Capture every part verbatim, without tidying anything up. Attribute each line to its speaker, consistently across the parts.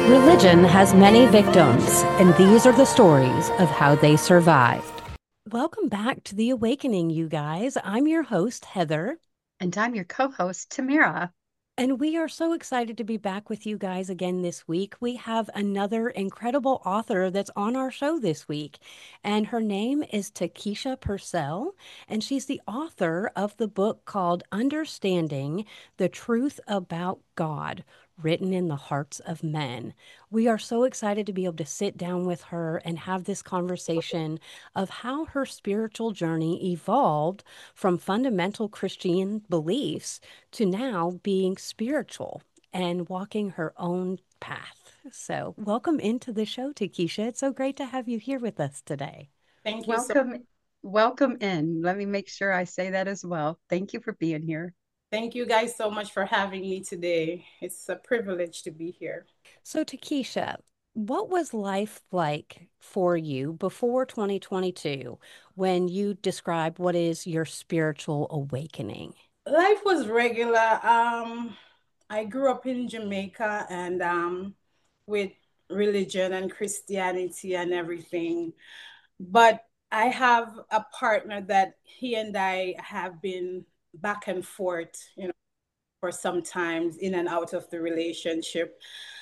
Speaker 1: Religion has many victims, and these are the stories of how they survived. Welcome back to The Awakening, you guys. I'm your host, Heather.
Speaker 2: And I'm your co-host, Tamara.
Speaker 1: And we are so excited to be back with you guys again this week. We have another incredible author that's on our show this week, and her name is Takesha Purcell, and she's the author of the book called Understanding the Truth About God, written in the hearts of men. We are so excited to be able to sit down with her and have this conversation of how her spiritual journey evolved from fundamental Christian beliefs to now being spiritual and walking her own path. So, welcome into the show, Takesha. It's so great to have you here with us today.
Speaker 3: Thank you so
Speaker 2: Welcome, welcome in. Let me make sure I say that as well. Thank you for being here.
Speaker 3: thank you guys so much for having me today. It's a privilege to be here.
Speaker 1: So, Takesha, what was life like for you before twenty twenty-two when you describe what is your spiritual awakening?
Speaker 3: Life was regular. Um, I grew up in Jamaica and um, with religion and Christianity and everything. But I have a partner that he and I have been back and forth, you know, for some times in and out of the relationship.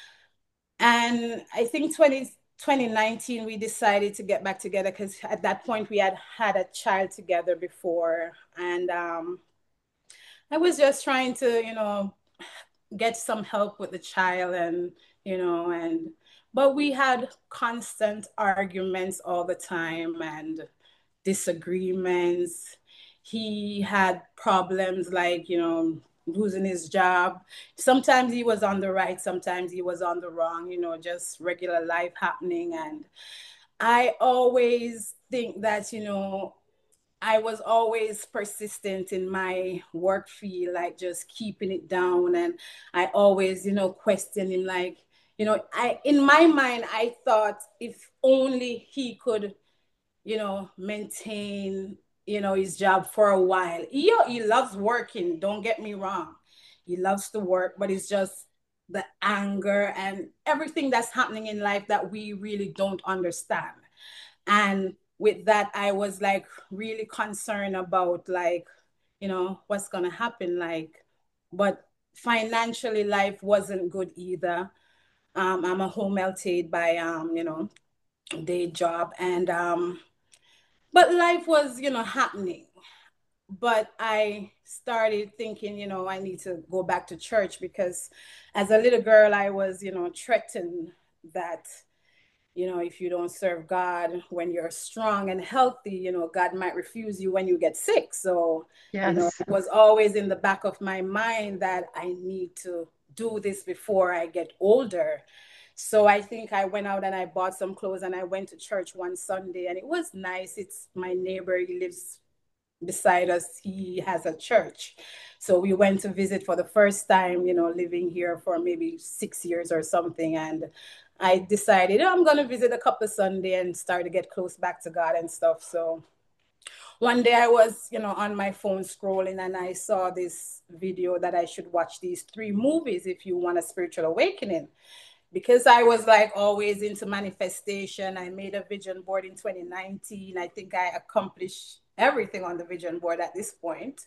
Speaker 3: And I think twenty twenty nineteen we decided to get back together because at that point we had had a child together before. And um, I was just trying to, you know, get some help with the child and, you know, and, but we had constant arguments all the time and disagreements. He had problems like, you know, losing his job. Sometimes he was on the right, sometimes he was on the wrong, you know, just regular life happening. And I always think that, you know, I was always persistent in my work field, like just keeping it down. And I always, you know, questioning, like, you know, I in my mind, I thought if only he could, you know, maintain, you know, his job for a while. He, he loves working, don't get me wrong. He loves to work, but it's just the anger and everything that's happening in life that we really don't understand. And with that, I was like really concerned about like, you know, what's gonna happen. Like, but financially life wasn't good either. Um, I'm a home health aide by um, you know, day job. And um, but life was, you know, happening. But I started thinking, you know, I need to go back to church because as a little girl, I was, you know, threatened that, you know, if you don't serve God when you're strong and healthy, you know, God might refuse you when you get sick. So, you know,
Speaker 2: Yes.
Speaker 3: it was always in the back of my mind that I need to do this before I get older. So I think I went out and I bought some clothes and I went to church one Sunday and it was nice. It's my neighbor, he lives beside us, he has a church. So we went to visit for the first time, you know, living here for maybe six years or something. And I decided, oh, I'm going to visit a couple of Sunday and start to get close back to God and stuff. So one day I was, you know, on my phone scrolling and I saw this video that I should watch these three movies if you want a spiritual awakening. Because I was like always into manifestation. I made a vision board in twenty nineteen. I think I accomplished everything on the vision board at this point.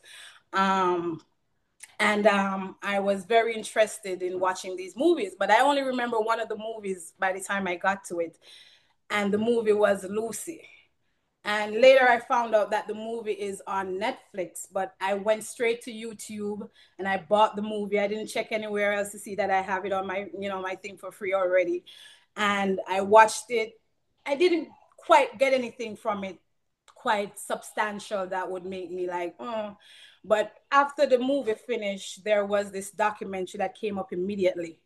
Speaker 3: Um, and um, I was very interested in watching these movies, but I only remember one of the movies by the time I got to it. And the movie was Lucy. And later I found out that the movie is on Netflix, but I went straight to YouTube and I bought the movie. I didn't check anywhere else to see that I have it on my, you know, my thing for free already. And I watched it. I didn't quite get anything from it quite substantial that would make me like, oh. But after the movie finished, there was this documentary that came up immediately.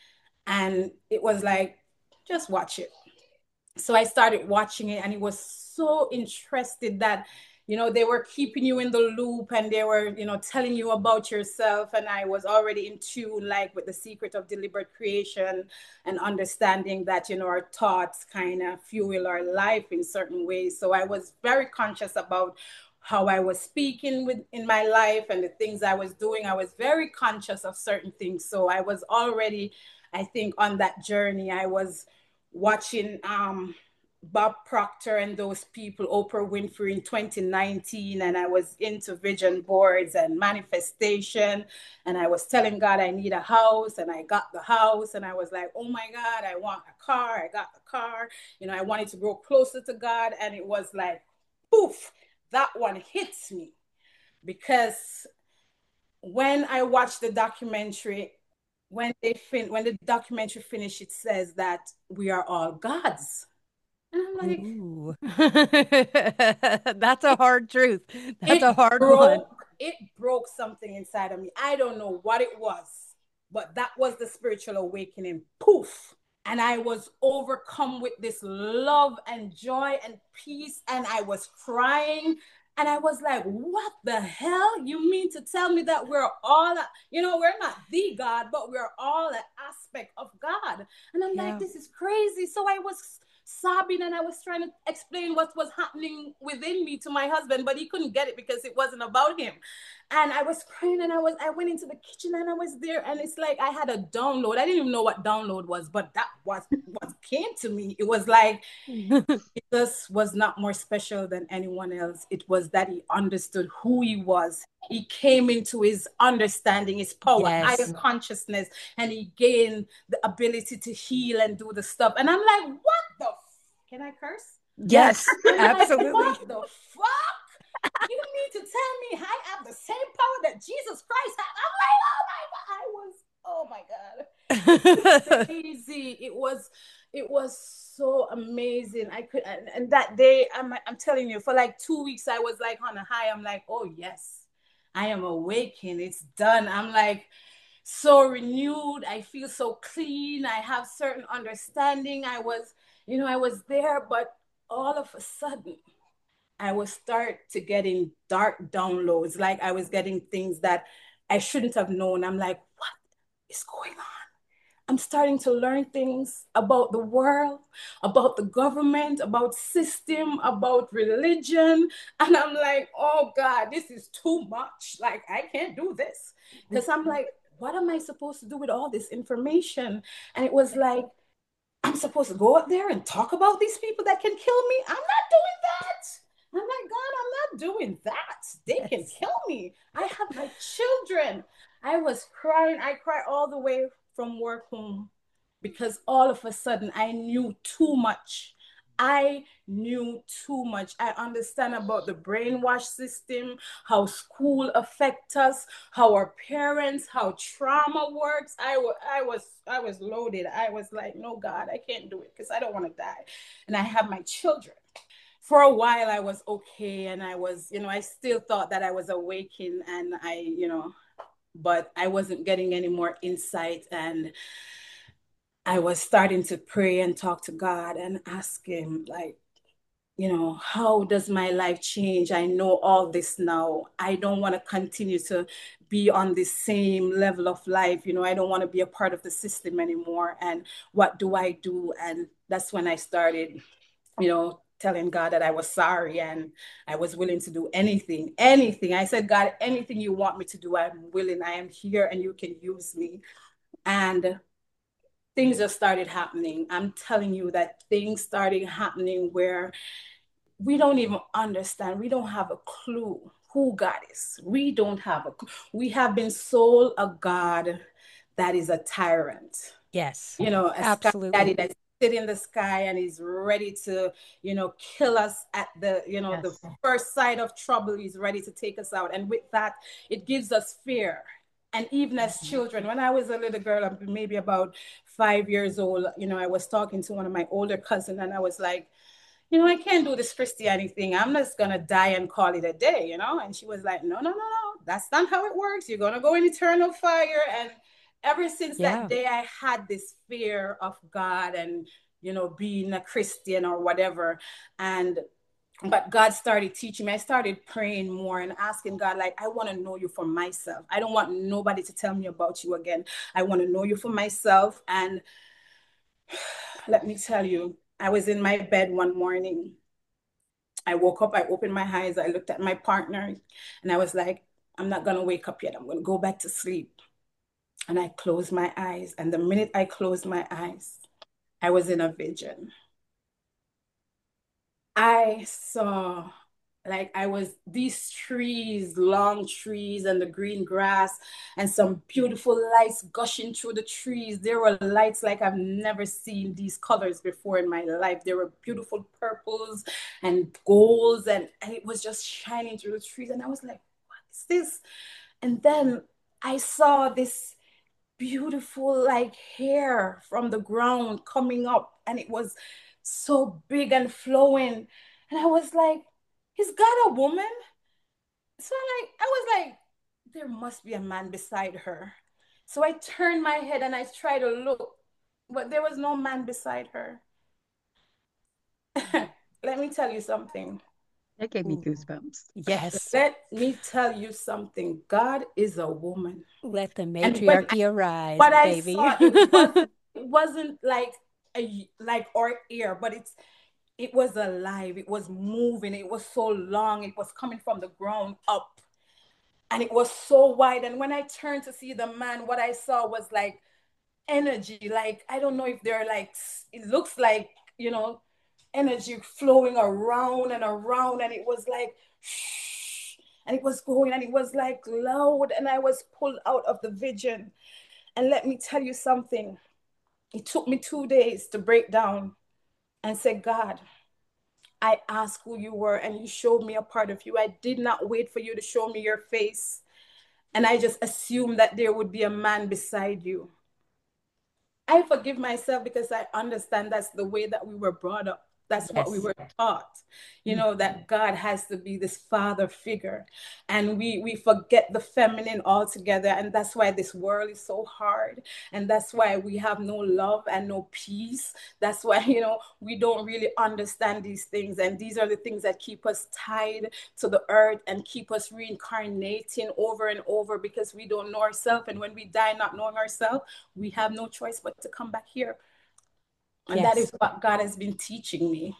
Speaker 3: And it was like, just watch it. So I started watching it and it was so interested that, you know, they were keeping you in the loop and they were, you know, telling you about yourself. And I was already in tune, like with the secret of deliberate creation and understanding that, you know, our thoughts kind of fuel our life in certain ways. So I was very conscious about how I was speaking with in my life and the things I was doing. I was very conscious of certain things. So I was already I think on that journey, I was watching um, Bob Proctor and those people, Oprah Winfrey in twenty nineteen, and I was into vision boards and manifestation. And I was telling God I need a house, and I got the house, and I was like, oh my God, I want a car. I got the car. You know, I wanted to grow closer to God. And it was like, poof, that one hits me because when I watched the documentary, when they fin- when the documentary finished, it says that we are all gods. And I'm like,
Speaker 1: Ooh. That's a hard truth. That's
Speaker 3: it
Speaker 1: a hard one.
Speaker 3: broke, it broke something inside of me. I don't know what it was, but that was the spiritual awakening. Poof. And I was overcome with this love and joy and peace. And I was crying. And I was like, what the hell? You mean to tell me that we're all, you know, we're not the God, but we're all an aspect of God. And I'm like,
Speaker 1: Yeah.
Speaker 3: this is crazy. So I was sobbing and I was trying to explain what was happening within me to my husband, but he couldn't get it because it wasn't about him. And I was crying and I was I went into the kitchen and I was there and it's like I had a download. I didn't even know what download was, but that was what came to me. It was like Jesus was not more special than anyone else. It was that he understood who he was. He came into his understanding, his power, higher
Speaker 1: Yes.
Speaker 3: consciousness, and he gained the ability to heal and do the stuff. And I'm like, what the? F- Can I curse?
Speaker 1: Yes,
Speaker 3: I'm like,
Speaker 1: absolutely.
Speaker 3: what the fuck? You mean to tell me I have the same power that Jesus Christ had? I'm like, oh my God. I was, oh my God. Crazy. It was it was so amazing. I could and, and that day I'm I'm telling you, for like two weeks I was like on a high. I'm like, oh yes, I am awakened. It's done. I'm like so renewed. I feel so clean. I have certain understanding. I was, you know, I was there, but all of a sudden I was start to getting dark downloads. Like I was getting things that I shouldn't have known. I'm like, what is going on? I'm starting to learn things about the world, about the government, about system, about religion. And I'm like, oh God, this is too much. Like, I can't do this. Because I'm like, what am I supposed to do with all this information? And it was like, I'm supposed to go out there and talk about these people that can kill me. I'm not doing that. I'm like, God, I'm not doing that. They can
Speaker 1: Yes.
Speaker 3: kill me. I have my children. I was crying. I cried all the way from work home because all of a sudden I knew too much. I knew too much. I understand about the brainwash system, how school affects us, how our parents, how trauma works. I, w- I was I was loaded. I was like, no, God, I can't do it because I don't want to die. And I have my children. For a while I was okay and I was, you know, I still thought that I was awakened and I, you know, but I wasn't getting any more insight and I was starting to pray and talk to God and ask him like, you know, how does my life change? I know all this now. I don't want to continue to be on the same level of life. You know, I don't want to be a part of the system anymore. And what do I do? And that's when I started, you know, telling God that I was sorry and I was willing to do anything, anything. I said, God, anything you want me to do, I'm willing. I am here and you can use me. And things just started happening. I'm telling you that things started happening where we don't even understand. We don't have a clue who God is. We don't have a clue. We have been sold a God that is a tyrant.
Speaker 1: Yes,
Speaker 3: You know, a sky daddy
Speaker 1: absolutely.
Speaker 3: that sit in the sky and is ready to, you know, kill us at the, you know, the
Speaker 2: Yes.
Speaker 3: first sight of trouble. He's ready to take us out. And with that, it gives us fear. And even as children, when I was a little girl, maybe about five years old, you know, I was talking to one of my older cousins and I was like, you know, I can't do this Christianity thing. I'm just gonna die and call it a day, you know? And she was like, no, no, no, no, that's not how it works. You're gonna go in eternal fire. And ever since that
Speaker 1: Yeah.
Speaker 3: day, I had this fear of God and, you know, being a Christian or whatever. And but God started teaching me. I started praying more and asking God, like, I want to know you for myself. I don't want nobody to tell me about you again. I want to know you for myself. And let me tell you, I was in my bed one morning. I woke up, I opened my eyes, I looked at my partner, and I was like, I'm not going to wake up yet. I'm going to go back to sleep. And I closed my eyes. And the minute I closed my eyes, I was in a vision. I saw, like, I was these trees, long trees, and the green grass, and some beautiful lights gushing through the trees. There were lights like I've never seen these colors before in my life. There were beautiful purples and golds, and, and it was just shining through the trees. And I was like, what is this? And then I saw this beautiful like hair from the ground coming up, and it was so big and flowing, and I was like, he's got a woman. So like I was like, there must be a man beside her. So I turned my head and I tried to look, but there was no man beside her. Let me tell you something.
Speaker 2: That gave me
Speaker 1: Ooh,
Speaker 2: goosebumps.
Speaker 1: yes.
Speaker 3: Let me tell you something. God is a woman.
Speaker 1: Let the
Speaker 3: And when
Speaker 1: matriarchy arise,
Speaker 3: what I
Speaker 1: baby.
Speaker 3: saw, it wasn't it wasn't like a like our ear, but it's it was alive. It was moving. It was so long. It was coming from the ground up, and it was so wide. And when I turned to see the man, what I saw was like energy. Like I don't know if they're like it looks like you know energy flowing around and around, and it was like. Shh, and it was going and it was like loud, and I was pulled out of the vision. And let me tell you something. It took me two days to break down and say, God, I asked who you were and you showed me a part of you. I did not wait for you to show me your face. And I just assumed that there would be a man beside you. I forgive myself because I understand that's the way that we were brought up. That's what we
Speaker 1: Yes.
Speaker 3: were taught, you
Speaker 2: Mm.
Speaker 3: know, that God has to be this father figure. And we we forget the feminine altogether. And that's why this world is so hard. And that's why we have no love and no peace. That's why, you know, we don't really understand these things. And these are the things that keep us tied to the earth and keep us reincarnating over and over because we don't know ourselves. And when we die not knowing ourselves, we have no choice but to come back here. And that is
Speaker 1: Yes.
Speaker 3: what God has been teaching me.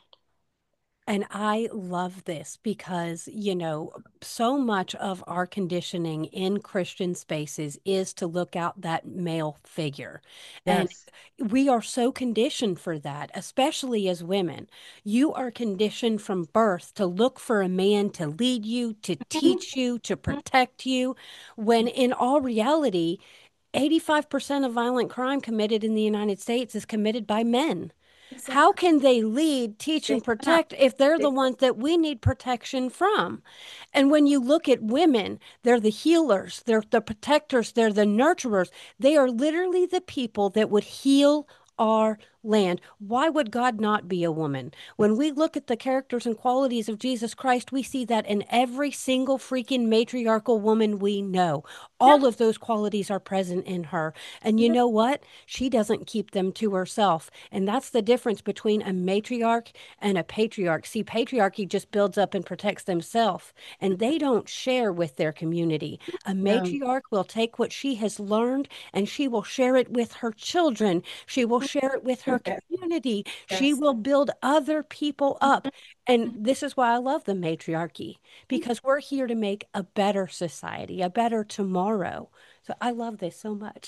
Speaker 1: And I love this because, you know, so much of our conditioning in Christian spaces is to look out that male figure. And
Speaker 2: Yes.
Speaker 1: we are so conditioned for that, especially as women. You are conditioned from birth to look for a man to lead you, to teach you, to protect you, when in all reality, eighty-five percent of violent crime committed in the United States is committed by men. How
Speaker 3: Exactly.
Speaker 1: can they lead, teach,
Speaker 3: They
Speaker 1: and
Speaker 3: cannot.
Speaker 1: protect if they're the
Speaker 3: They,
Speaker 1: ones that we need protection from? And when you look at women, they're the healers, they're the protectors, they're the nurturers. They are literally the people that would heal our land. Why would God not be a woman? When we look at the characters and qualities of Jesus Christ, we see that in every single freaking matriarchal woman we know.
Speaker 3: yeah,
Speaker 1: All of those qualities are present in her. And you
Speaker 3: yeah,
Speaker 1: know what? She doesn't keep them to herself. And that's the difference between a matriarch and a patriarch. See, patriarchy just builds up and protects themselves, and they don't share with their community. A
Speaker 2: No.
Speaker 1: matriarch will take what she has learned and she will share it with her children. She will share it with her
Speaker 3: yes,
Speaker 1: community. She
Speaker 3: yes.
Speaker 1: will build other people up. And this is why I love the matriarchy, because we're here to make a better society, a better tomorrow. So I love this so much.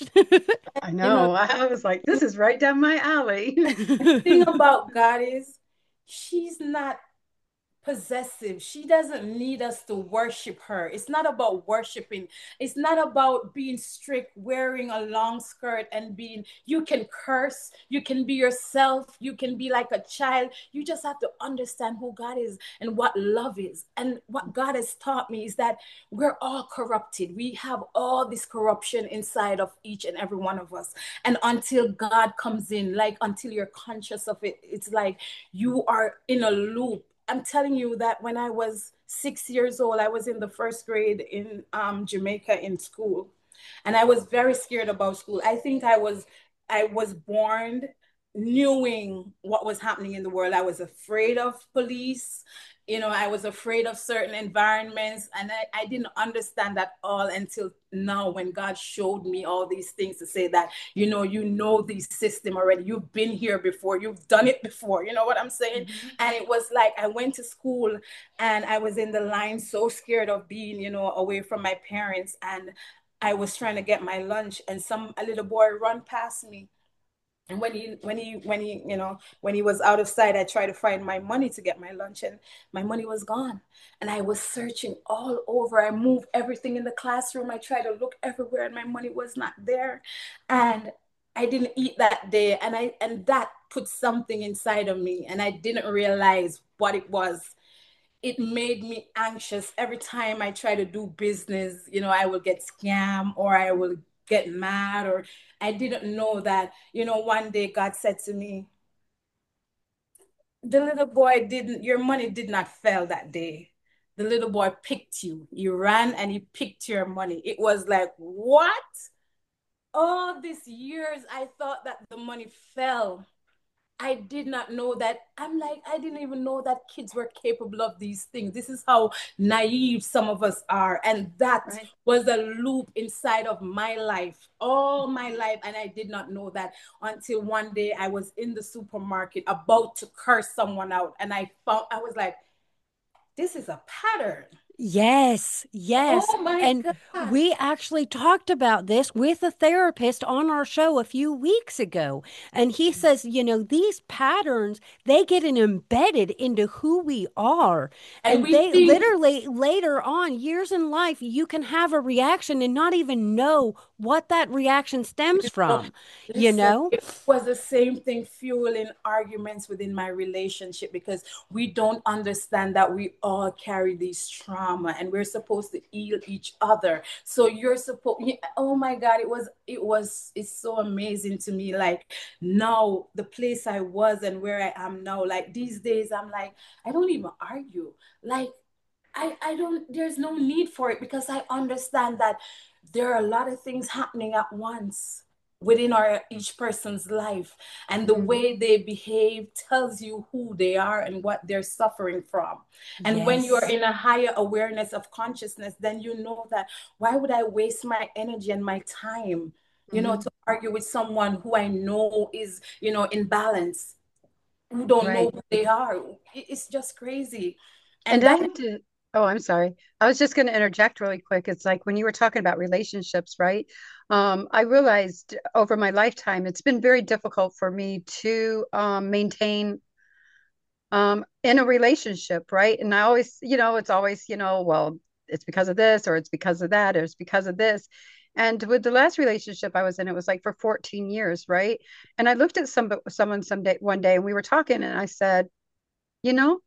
Speaker 2: I
Speaker 3: You know,
Speaker 2: know. I I was like, this is right down my alley.
Speaker 3: the thing about God is she's not possessive. She doesn't need us to worship her. It's not about worshiping. It's not about being strict, wearing a long skirt and being, you can curse, you can be yourself, you can be like a child. You just have to understand who God is and what love is. And what God has taught me is that we're all corrupted. We have all this corruption inside of each and every one of us. And until God comes in, like until you're conscious of it, it's like you are in a loop. I'm telling you that when I was six years old, I was in the first grade in um, Jamaica in school, and I was very scared about school. I think I was I was born knowing what was happening in the world. I was afraid of police. You know, I was afraid of certain environments, and I, I didn't understand that all until now when God showed me all these things to say that, you know, you know these system already. You've been here before, you've done it before. You know what I'm saying?
Speaker 1: Mhm.
Speaker 3: And it was like I went to school and I was in the line so scared of being, you know, away from my parents. And I was trying to get my lunch and some a little boy run past me. And when he when he when he you know when he was out of sight, I tried to find my money to get my lunch, and my money was gone. And I was searching all over. I moved everything in the classroom. I tried to look everywhere, and my money was not there. And I didn't eat that day, and I and that put something inside of me, and I didn't realize what it was. It made me anxious every time I try to do business. You know, I will get scammed or I will get mad, or I didn't know that, you know, one day God said to me, the little boy didn't, your money did not fail that day. The little boy picked you. He ran and he picked your money. It was like, what? All these years, I thought that the money fell. I did not know that. I'm like, I didn't even know that kids were capable of these things. This is how naive some of us are. And that
Speaker 2: Right.
Speaker 3: was a loop inside of my life, all my life. And I did not know that until one day I was in the supermarket about to curse someone out. And I found, I was like, this is a pattern.
Speaker 1: Yes, yes.
Speaker 3: Oh my
Speaker 1: And
Speaker 3: God.
Speaker 1: we actually talked about this with a therapist on our show a few weeks ago. And he says, you know, these patterns, they get in- embedded into who we are.
Speaker 3: And
Speaker 1: And
Speaker 3: we
Speaker 1: they
Speaker 3: think
Speaker 1: literally later on, years in life, you can have a reaction and not even know what that reaction stems from, you
Speaker 3: listen,
Speaker 1: know?
Speaker 3: it was the same thing fueling arguments within my relationship because we don't understand that we all carry these trauma and we're supposed to heal each other. So you're supposed, oh my God, it was, it was, it's so amazing to me. Like now, the place I was and where I am now, like these days, I'm like, I don't even argue. Like, I, I don't, there's no need for it because I understand that there are a lot of things happening at once within our each person's life, and the
Speaker 2: Mhm.
Speaker 3: way they behave tells you who they are and what they're suffering from. And when you are
Speaker 1: Yes.
Speaker 3: in a higher awareness of consciousness, then you know that why would I waste my energy and my time, you know,
Speaker 2: Mhm.
Speaker 3: to argue with someone who I know is, you know, in balance, who don't know
Speaker 2: Right.
Speaker 3: who they are. It's just crazy.
Speaker 2: And
Speaker 3: And
Speaker 2: I
Speaker 3: that
Speaker 2: had to, oh, I'm sorry. I was just going to interject really quick. It's like when you were talking about relationships, right? Um, I realized over my lifetime, it's been very difficult for me to um, maintain um, in a relationship, right? And I always, you know, it's always, you know, well, it's because of this, or it's because of that, or it's because of this. And with the last relationship I was in, it was like for fourteen years, right? And I looked at some someone someday one day, and we were talking, and I said, you know,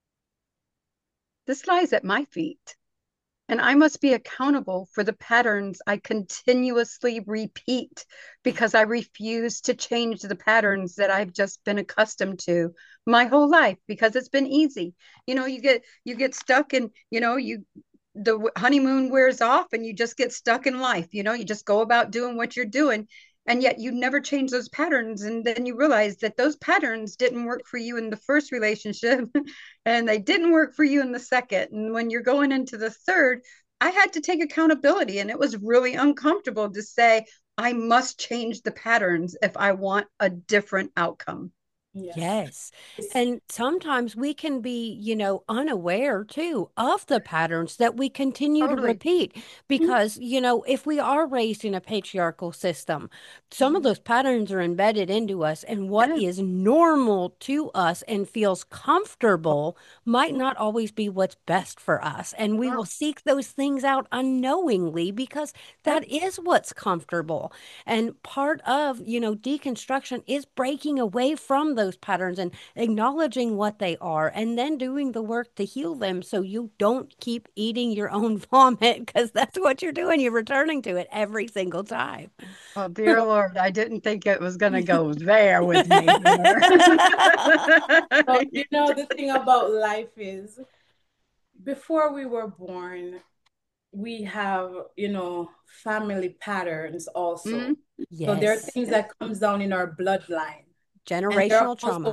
Speaker 2: this lies at my feet. And I must be accountable for the patterns I continuously repeat because I refuse to change the patterns that I've just been accustomed to my whole life because it's been easy. You know, you get you get stuck and you know, you the honeymoon wears off and you just get stuck in life. You know, you just go about doing what you're doing. And yet you never change those patterns. And then you realize that those patterns didn't work for you in the first relationship and they didn't work for you in the second. And when you're going into the third, I had to take accountability. And it was really uncomfortable to say, I must change the patterns if I want a different outcome.
Speaker 3: yes,
Speaker 1: Yes.
Speaker 3: it's
Speaker 1: And sometimes we can be, you know, unaware too of the patterns that we continue to
Speaker 2: Totally.
Speaker 1: repeat because, you know, if we are raised in a patriarchal system, some of
Speaker 3: mhm,
Speaker 1: those patterns are embedded into us, and what
Speaker 2: Yes.
Speaker 1: is normal to us and feels comfortable might not always be what's best for us. And we will
Speaker 2: Oh,
Speaker 1: seek those things out unknowingly because
Speaker 3: yep,
Speaker 1: that is what's comfortable. And part of, you know, deconstruction is breaking away from those patterns and acknowledging what they are and then doing the work to heal them so you don't keep eating your own vomit because that's what you're doing. You're returning to it every single time.
Speaker 2: oh, dear Lord, I didn't think it was going to go there with me here.
Speaker 3: so you know the thing about life is before we were born, we have, you know, family patterns also.
Speaker 2: Mhm.
Speaker 3: So there are
Speaker 1: Yes.
Speaker 3: things
Speaker 2: Yep.
Speaker 3: that comes down in our bloodline. And there are
Speaker 1: Generational
Speaker 3: also
Speaker 1: trauma.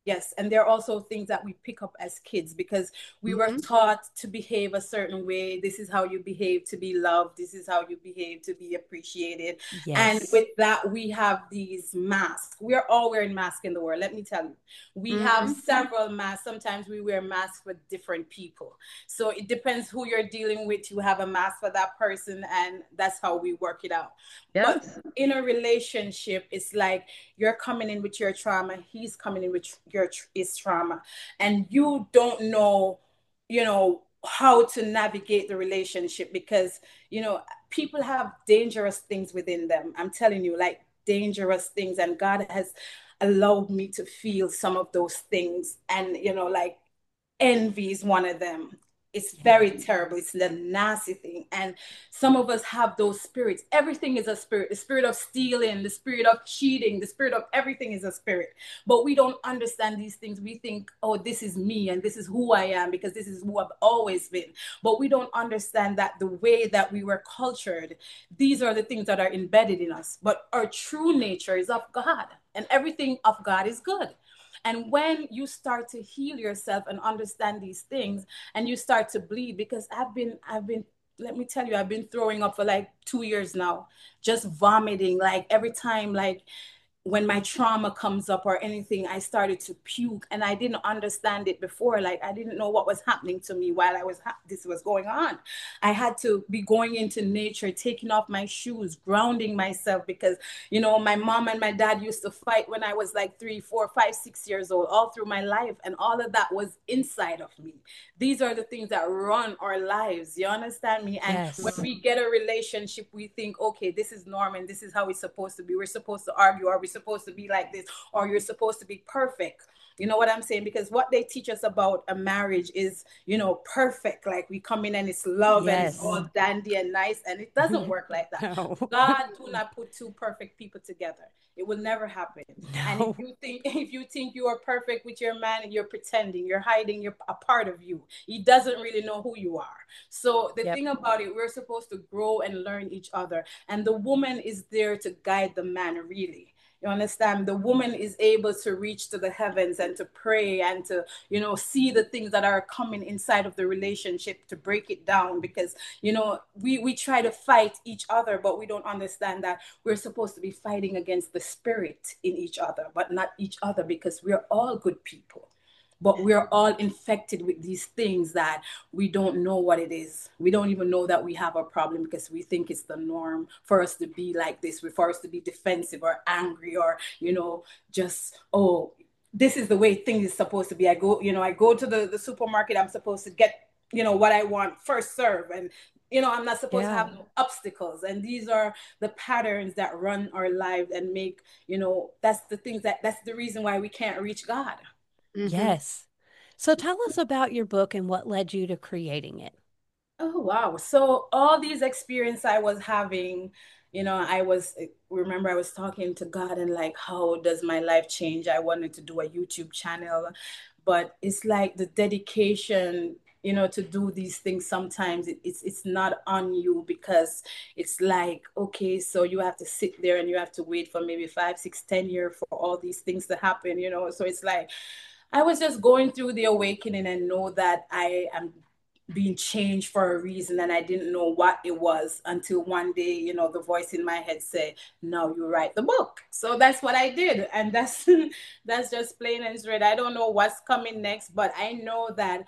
Speaker 3: Yes, and there are also things that we pick up as kids because we were
Speaker 2: Hmm.
Speaker 3: taught to behave a certain way. This is how you behave to be loved. This is how you behave to be appreciated. And
Speaker 1: Yes.
Speaker 3: with that, we have these masks. We are all wearing masks in the world. Let me tell you, we have
Speaker 2: Hmm.
Speaker 3: several masks. Sometimes we wear masks for different people. So it depends who you're dealing with. You have a mask for that person, and that's how we work it out. But
Speaker 2: Yes.
Speaker 3: in a relationship, it's like you're coming in with your trauma, he's coming in with your his trauma, and you don't know, you know, how to navigate the relationship because you know people have dangerous things within them. I'm telling you, like dangerous things, and God has allowed me to feel some of those things, and you know, like envy is one of them. It's
Speaker 1: Yeah.
Speaker 3: very terrible. It's the nasty thing. And some of us have those spirits. Everything is a spirit. The spirit of stealing, the spirit of cheating, the spirit of everything is a spirit. But we don't understand these things. We think, oh, this is me and this is who I am because this is who I've always been. But we don't understand that the way that we were cultured, these are the things that are embedded in us. But our true nature is of God, and everything of God is good. And when you start to heal yourself and understand these things and you start to bleed, because I've been, I've been, let me tell you, I've been throwing up for like two years now, just vomiting, like every time, like when my trauma comes up or anything, I started to puke, and I didn't understand it before. Like I didn't know what was happening to me while I was ha- this was going on. I had to be going into nature, taking off my shoes, grounding myself because you know my mom and my dad used to fight when I was like three, four, five, six years old, all through my life, and all of that was inside of me. These are the things that run our lives. You understand me? And when
Speaker 1: Yes.
Speaker 3: we get a relationship, we think, okay, this is normal and this is how it's supposed to be. We're supposed to argue, or we're supposed to be like this, or you're supposed to be perfect. You know what I'm saying? Because what they teach us about a marriage is, you know, perfect. Like we come in and it's love and it's
Speaker 1: Yes.
Speaker 3: all dandy and nice, and it doesn't work like that.
Speaker 1: No.
Speaker 3: God do not put two perfect people together. It will never happen. And if
Speaker 1: No.
Speaker 3: you think if you think you are perfect with your man, you're pretending, you're hiding you're a part of you. He doesn't really know who you are. So the
Speaker 1: Yep.
Speaker 3: thing about it, we're supposed to grow and learn each other. And the woman is there to guide the man, really. You understand? The woman is able to reach to the heavens and to pray and to, you know, see the things that are coming inside of the relationship to break it down because, you know, we, we try to fight each other, but we don't understand that we're supposed to be fighting against the spirit in each other, but not each other because we're all good people. But we're all infected with these things that we don't know what it is. We don't even know that we have a problem because we think it's the norm for us to be like this, for us to be defensive or angry or, you know, just, oh, this is the way things is supposed to be. I go, you know, I go to the, the supermarket, I'm supposed to get, you know, what I want first serve. And, you know, I'm not supposed to
Speaker 1: Yeah.
Speaker 3: have no obstacles. And these are the patterns that run our lives and make, you know, that's the things that, that's the reason why we can't reach God.
Speaker 2: Hmm.
Speaker 1: Yes. So tell us about your book and what led you to creating it.
Speaker 3: Oh wow. So all these experience I was having, you know, I was remember I was talking to God and like how does my life change? I wanted to do a YouTube channel, but it's like the dedication, you know, to do these things sometimes it, it's it's not on you because it's like, okay, so you have to sit there and you have to wait for maybe five, six, ten years for all these things to happen, you know. So it's like I was just going through the awakening and know that I am being changed for a reason and I didn't know what it was until one day, you know, the voice in my head said, "Now you write the book." So that's what I did. And that's that's just plain and straight. I don't know what's coming next, but I know that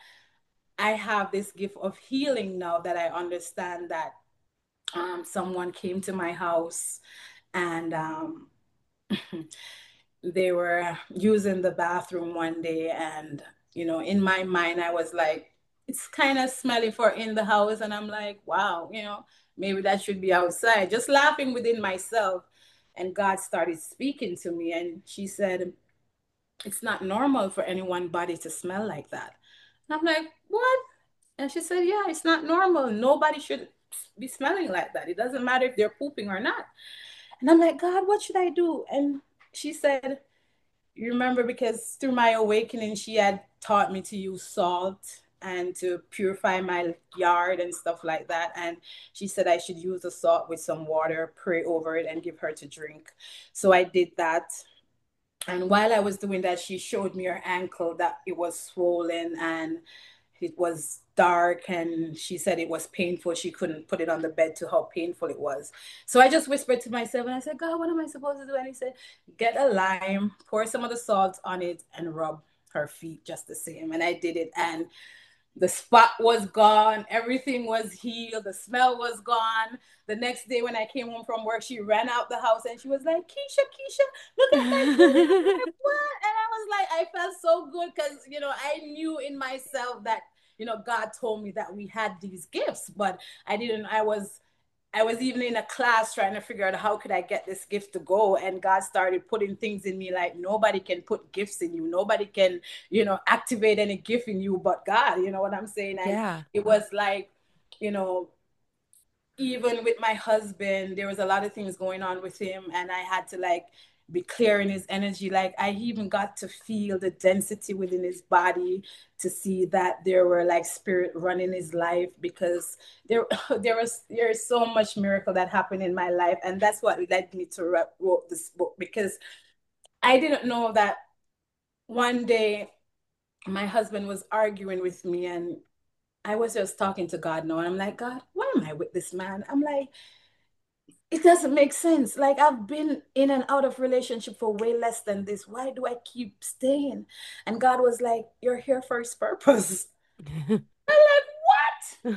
Speaker 3: I have this gift of healing now that I understand that um, someone came to my house and um, they were using the bathroom one day and you know in my mind I was like it's kind of smelly for in the house and I'm like wow, you know, maybe that should be outside, just laughing within myself. And God started speaking to me and she said it's not normal for anyone body to smell like that. And I'm like, what? And she said, yeah, it's not normal, nobody should be smelling like that, it doesn't matter if they're pooping or not. And I'm like, God, what should I do? And she said, you remember, because through my awakening, she had taught me to use salt and to purify my yard and stuff like that. And she said I should use the salt with some water, pray over it, and give her to drink. So I did that. And while I was doing that, she showed me her ankle that it was swollen and it was dark. And she said it was painful. She couldn't put it on the bed to how painful it was. So I just whispered to myself and I said, God, what am I supposed to do? And he said, get a lime, pour some of the salt on it, and rub her feet just the same. And I did it. And the spot was gone. Everything was healed. The smell was gone. The next day when I came home from work, she ran out the house and she was like, Keisha, Keisha, look at my foot. And I'm like, what? And I was like, I felt so good because, you know, I knew in myself that, you know, God told me that we had these gifts, but I didn't, I was I was even in a class trying to figure out how could I get this gift to go. And God started putting things in me like nobody can put gifts in you. Nobody can, you know, activate any gift in you but God. You know what I'm saying? And
Speaker 1: Yeah.
Speaker 3: it was like, you know, even with my husband, there was a lot of things going on with him, and I had to like be clear in his energy. Like I even got to feel the density within his body to see that there were like spirit running his life because there there was there's so much miracle that happened in my life, and that's what led me to write, wrote this book because I didn't know that one day my husband was arguing with me and I was just talking to God now, and I'm like, God, why am I with this man? I'm like, it doesn't make sense. Like I've been in and out of relationship for way less than this. Why do I keep staying? And God was like, you're here for his purpose. I'm like, what?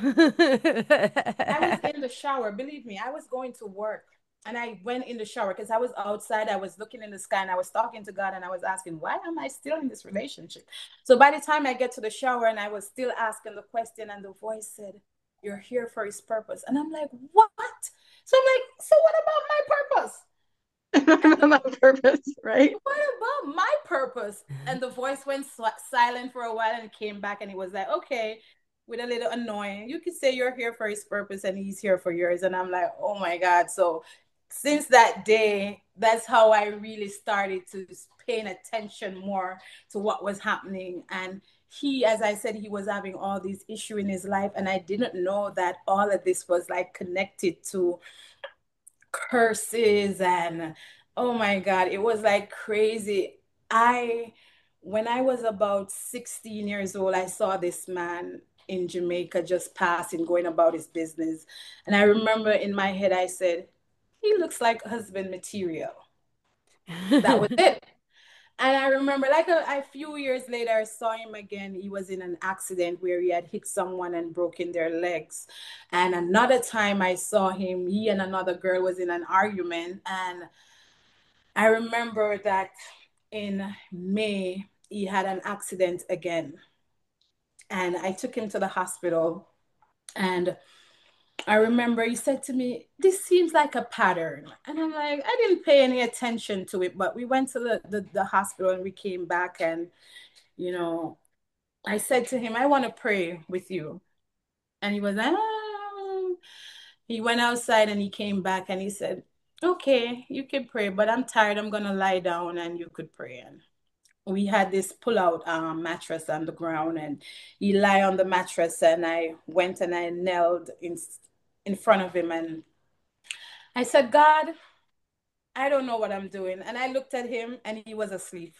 Speaker 3: I was in the shower. Believe me, I was going to work and I went in the shower because I was outside. I was looking in the sky and I was talking to God and I was asking, why am I still in this relationship? So by the time I get to the shower and I was still asking the question, and the voice said, you're here for his purpose. And I'm like, what? So I'm like, so what about my purpose? And
Speaker 2: On purpose, right?
Speaker 3: what about my purpose? And the voice went silent for a while and came back and he was like, okay, with a little annoying. You could say you're here for his purpose and he's here for yours. And I'm like, oh my God. So since that day, that's how I really started to paying attention more to what was happening. And he, as I said, he was having all these issues in his life. And I didn't know that all of this was like connected to curses and oh my God, it was like crazy. I, when I was about sixteen years old, I saw this man in Jamaica just passing, going about his business. And I remember in my head, I said, he looks like husband material. That was it. And I remember, like a, a few years later, I saw him again. He was in an accident where he had hit someone and broken their legs. And another time I saw him, he and another girl was in an argument. And I remember that in May, he had an accident again. And I took him to the hospital. And I remember he said to me, this seems like a pattern. And I'm like, I didn't pay any attention to it, but we went to the, the, the hospital and we came back and you know, I said to him, I want to pray with you. And he was like, ah. He went outside and he came back and he said, okay, you can pray, but I'm tired. I'm going to lie down and you could pray. And we had this pull out um, mattress on the ground and he lie on the mattress and I went and I knelt in, in front of him and I said, God, I don't know what I'm doing. And I looked at him and he was asleep.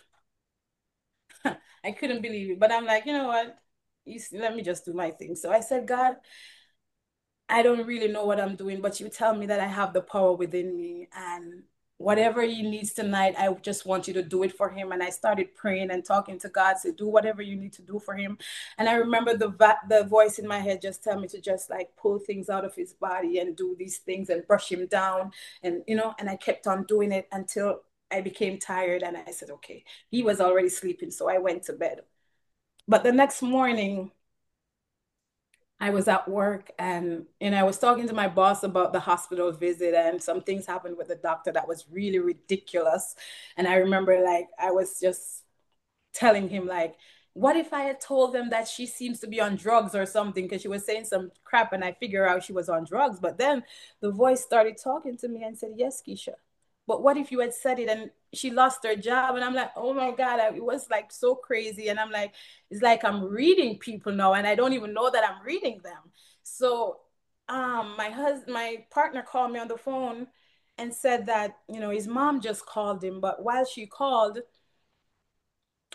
Speaker 3: I couldn't believe it. But I'm like, you know what? You, let me just do my thing. So I said, God, I don't really know what I'm doing, but you tell me that I have the power within me. And whatever he needs tonight, I just want you to do it for him. And I started praying and talking to God, say, do whatever you need to do for him. And I remember the the voice in my head just tell me to just like pull things out of his body and do these things and brush him down. And, you know, and I kept on doing it until I became tired. And I said, okay, he was already sleeping. So I went to bed. But the next morning, I was at work and and I was talking to my boss about the hospital visit and some things happened with the doctor that was really ridiculous. And I remember like I was just telling him like, what if I had told them that she seems to be on drugs or something because she was saying some crap and I figure out she was on drugs. But then the voice started talking to me and said, yes, Keisha. But what if you had said it and she lost her job? And I'm like, oh my God, I, it was like so crazy. And I'm like, it's like I'm reading people now and I don't even know that I'm reading them. So um my husband, my partner called me on the phone and said that, you know, his mom just called him, but while she called,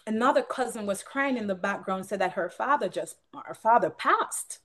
Speaker 3: another cousin was crying in the background, said that her father just, her father passed.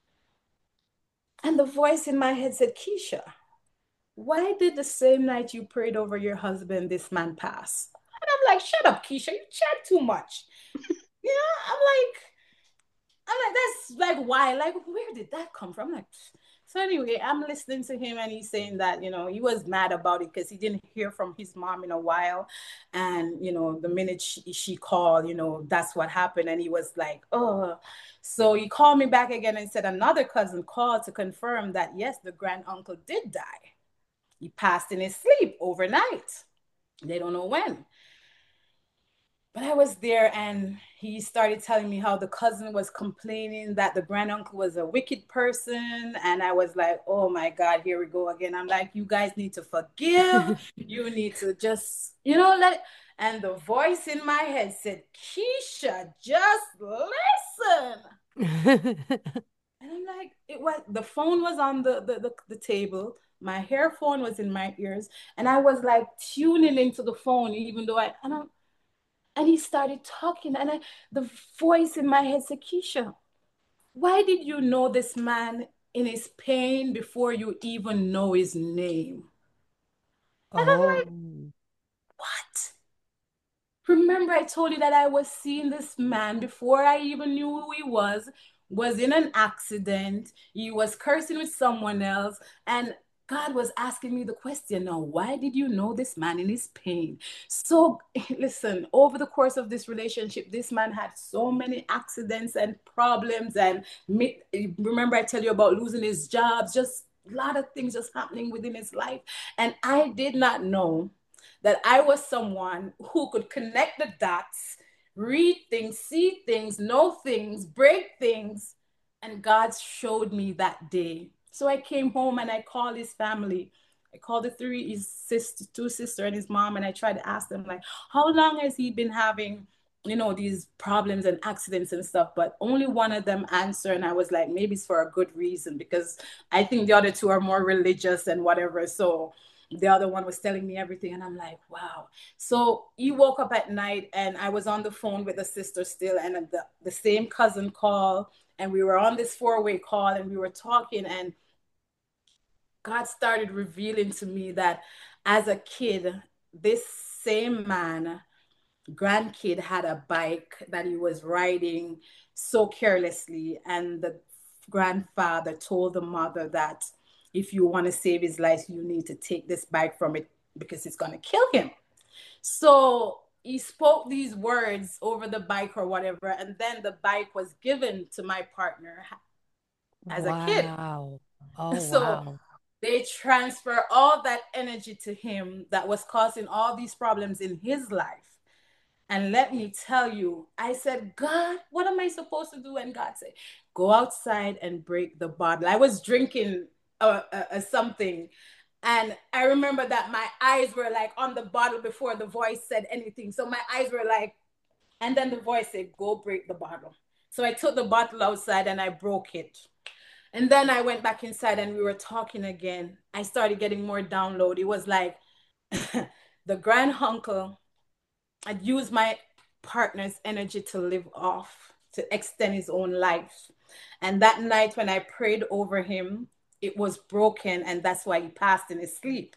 Speaker 3: And the voice in my head said, Keisha, why did the same night you prayed over your husband, this man pass? And I'm like, shut up, Keisha, you chat too much. You know, I'm like, I'm like, that's like why? Like, where did that come from? I'm like, so anyway, I'm listening to him and he's saying that, you know, he was mad about it because he didn't hear from his mom in a while. And, you know, the minute she, she called, you know, that's what happened. And he was like, oh. So he called me back again and said another cousin called to confirm that, yes, the grand uncle did die. He passed in his sleep overnight. They don't know when. But I was there and he started telling me how the cousin was complaining that the granduncle was a wicked person. And I was like, oh my God, here we go again. I'm like, you guys need to forgive. You need to just, you know, let it. And the voice in my head said, Keisha, just listen. And I'm like, it was the phone was on the, the, the, the table. My hair phone was in my ears. And I was like tuning into the phone, even though I, and I'm, and he started talking, and I, the voice in my head said, Keisha, why did you know this man in his pain before you even know his name? And I'm like,
Speaker 1: Oh.
Speaker 3: what? Remember, I told you that I was seeing this man before I even knew who he was, was in an accident. He was cursing with someone else. And God was asking me the question now, why did you know this man in his pain? So, listen, over the course of this relationship, this man had so many accidents and problems. And me, remember, I tell you about losing his jobs, just a lot of things just happening within his life. And I did not know that I was someone who could connect the dots, read things, see things, know things, break things. And God showed me that day. So I came home and I called his family. I called the three, his sister, two sister and his mom, and I tried to ask them, like, how long has he been having, you know, these problems and accidents and stuff? But only one of them answered, and I was like, maybe it's for a good reason, because I think the other two are more religious and whatever. So the other one was telling me everything, and I'm like, wow. So he woke up at night and I was on the phone with the sister still, and the, the same cousin called, and we were on this four-way call and we were talking, and God started revealing to me that as a kid, this same man, grandkid, had a bike that he was riding so carelessly, and the grandfather told the mother that if you want to save his life, you need to take this bike from it because it's going to kill him. So he spoke these words over the bike or whatever, and then the bike was given to my partner as a kid.
Speaker 1: Wow. Oh,
Speaker 3: So
Speaker 1: wow.
Speaker 3: they transfer all that energy to him that was causing all these problems in his life. And let me tell you, I said, God, what am I supposed to do? And God said, go outside and break the bottle. I was drinking uh, uh, uh, something. And I remember that my eyes were like on the bottle before the voice said anything. So my eyes were like, and then the voice said, go break the bottle. So I took the bottle outside and I broke it. And then I went back inside and we were talking again. I started getting more download. It was like the grand uncle I'd use my partner's energy to live off, to extend his own life. And that night when I prayed over him, it was broken, and that's why he passed in his sleep.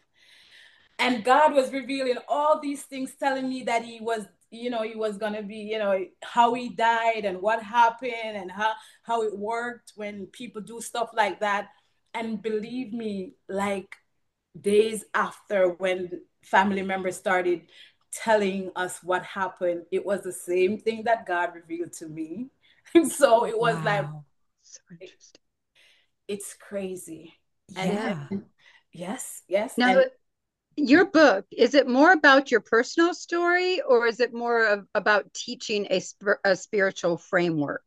Speaker 3: And God was revealing all these things, telling me that he was, you know, he was gonna be, you know, how he died and what happened and how how it worked when people do stuff like that. And believe me, like days after, when family members started telling us what happened, it was the same thing that God revealed to me. So it was like,
Speaker 1: Wow.
Speaker 2: So interesting.
Speaker 3: it's crazy. And,
Speaker 1: Yeah.
Speaker 3: and yes, yes.
Speaker 2: Now,
Speaker 3: And
Speaker 2: your book, is it more about your personal story or is it more of, about teaching a, sp- a spiritual framework?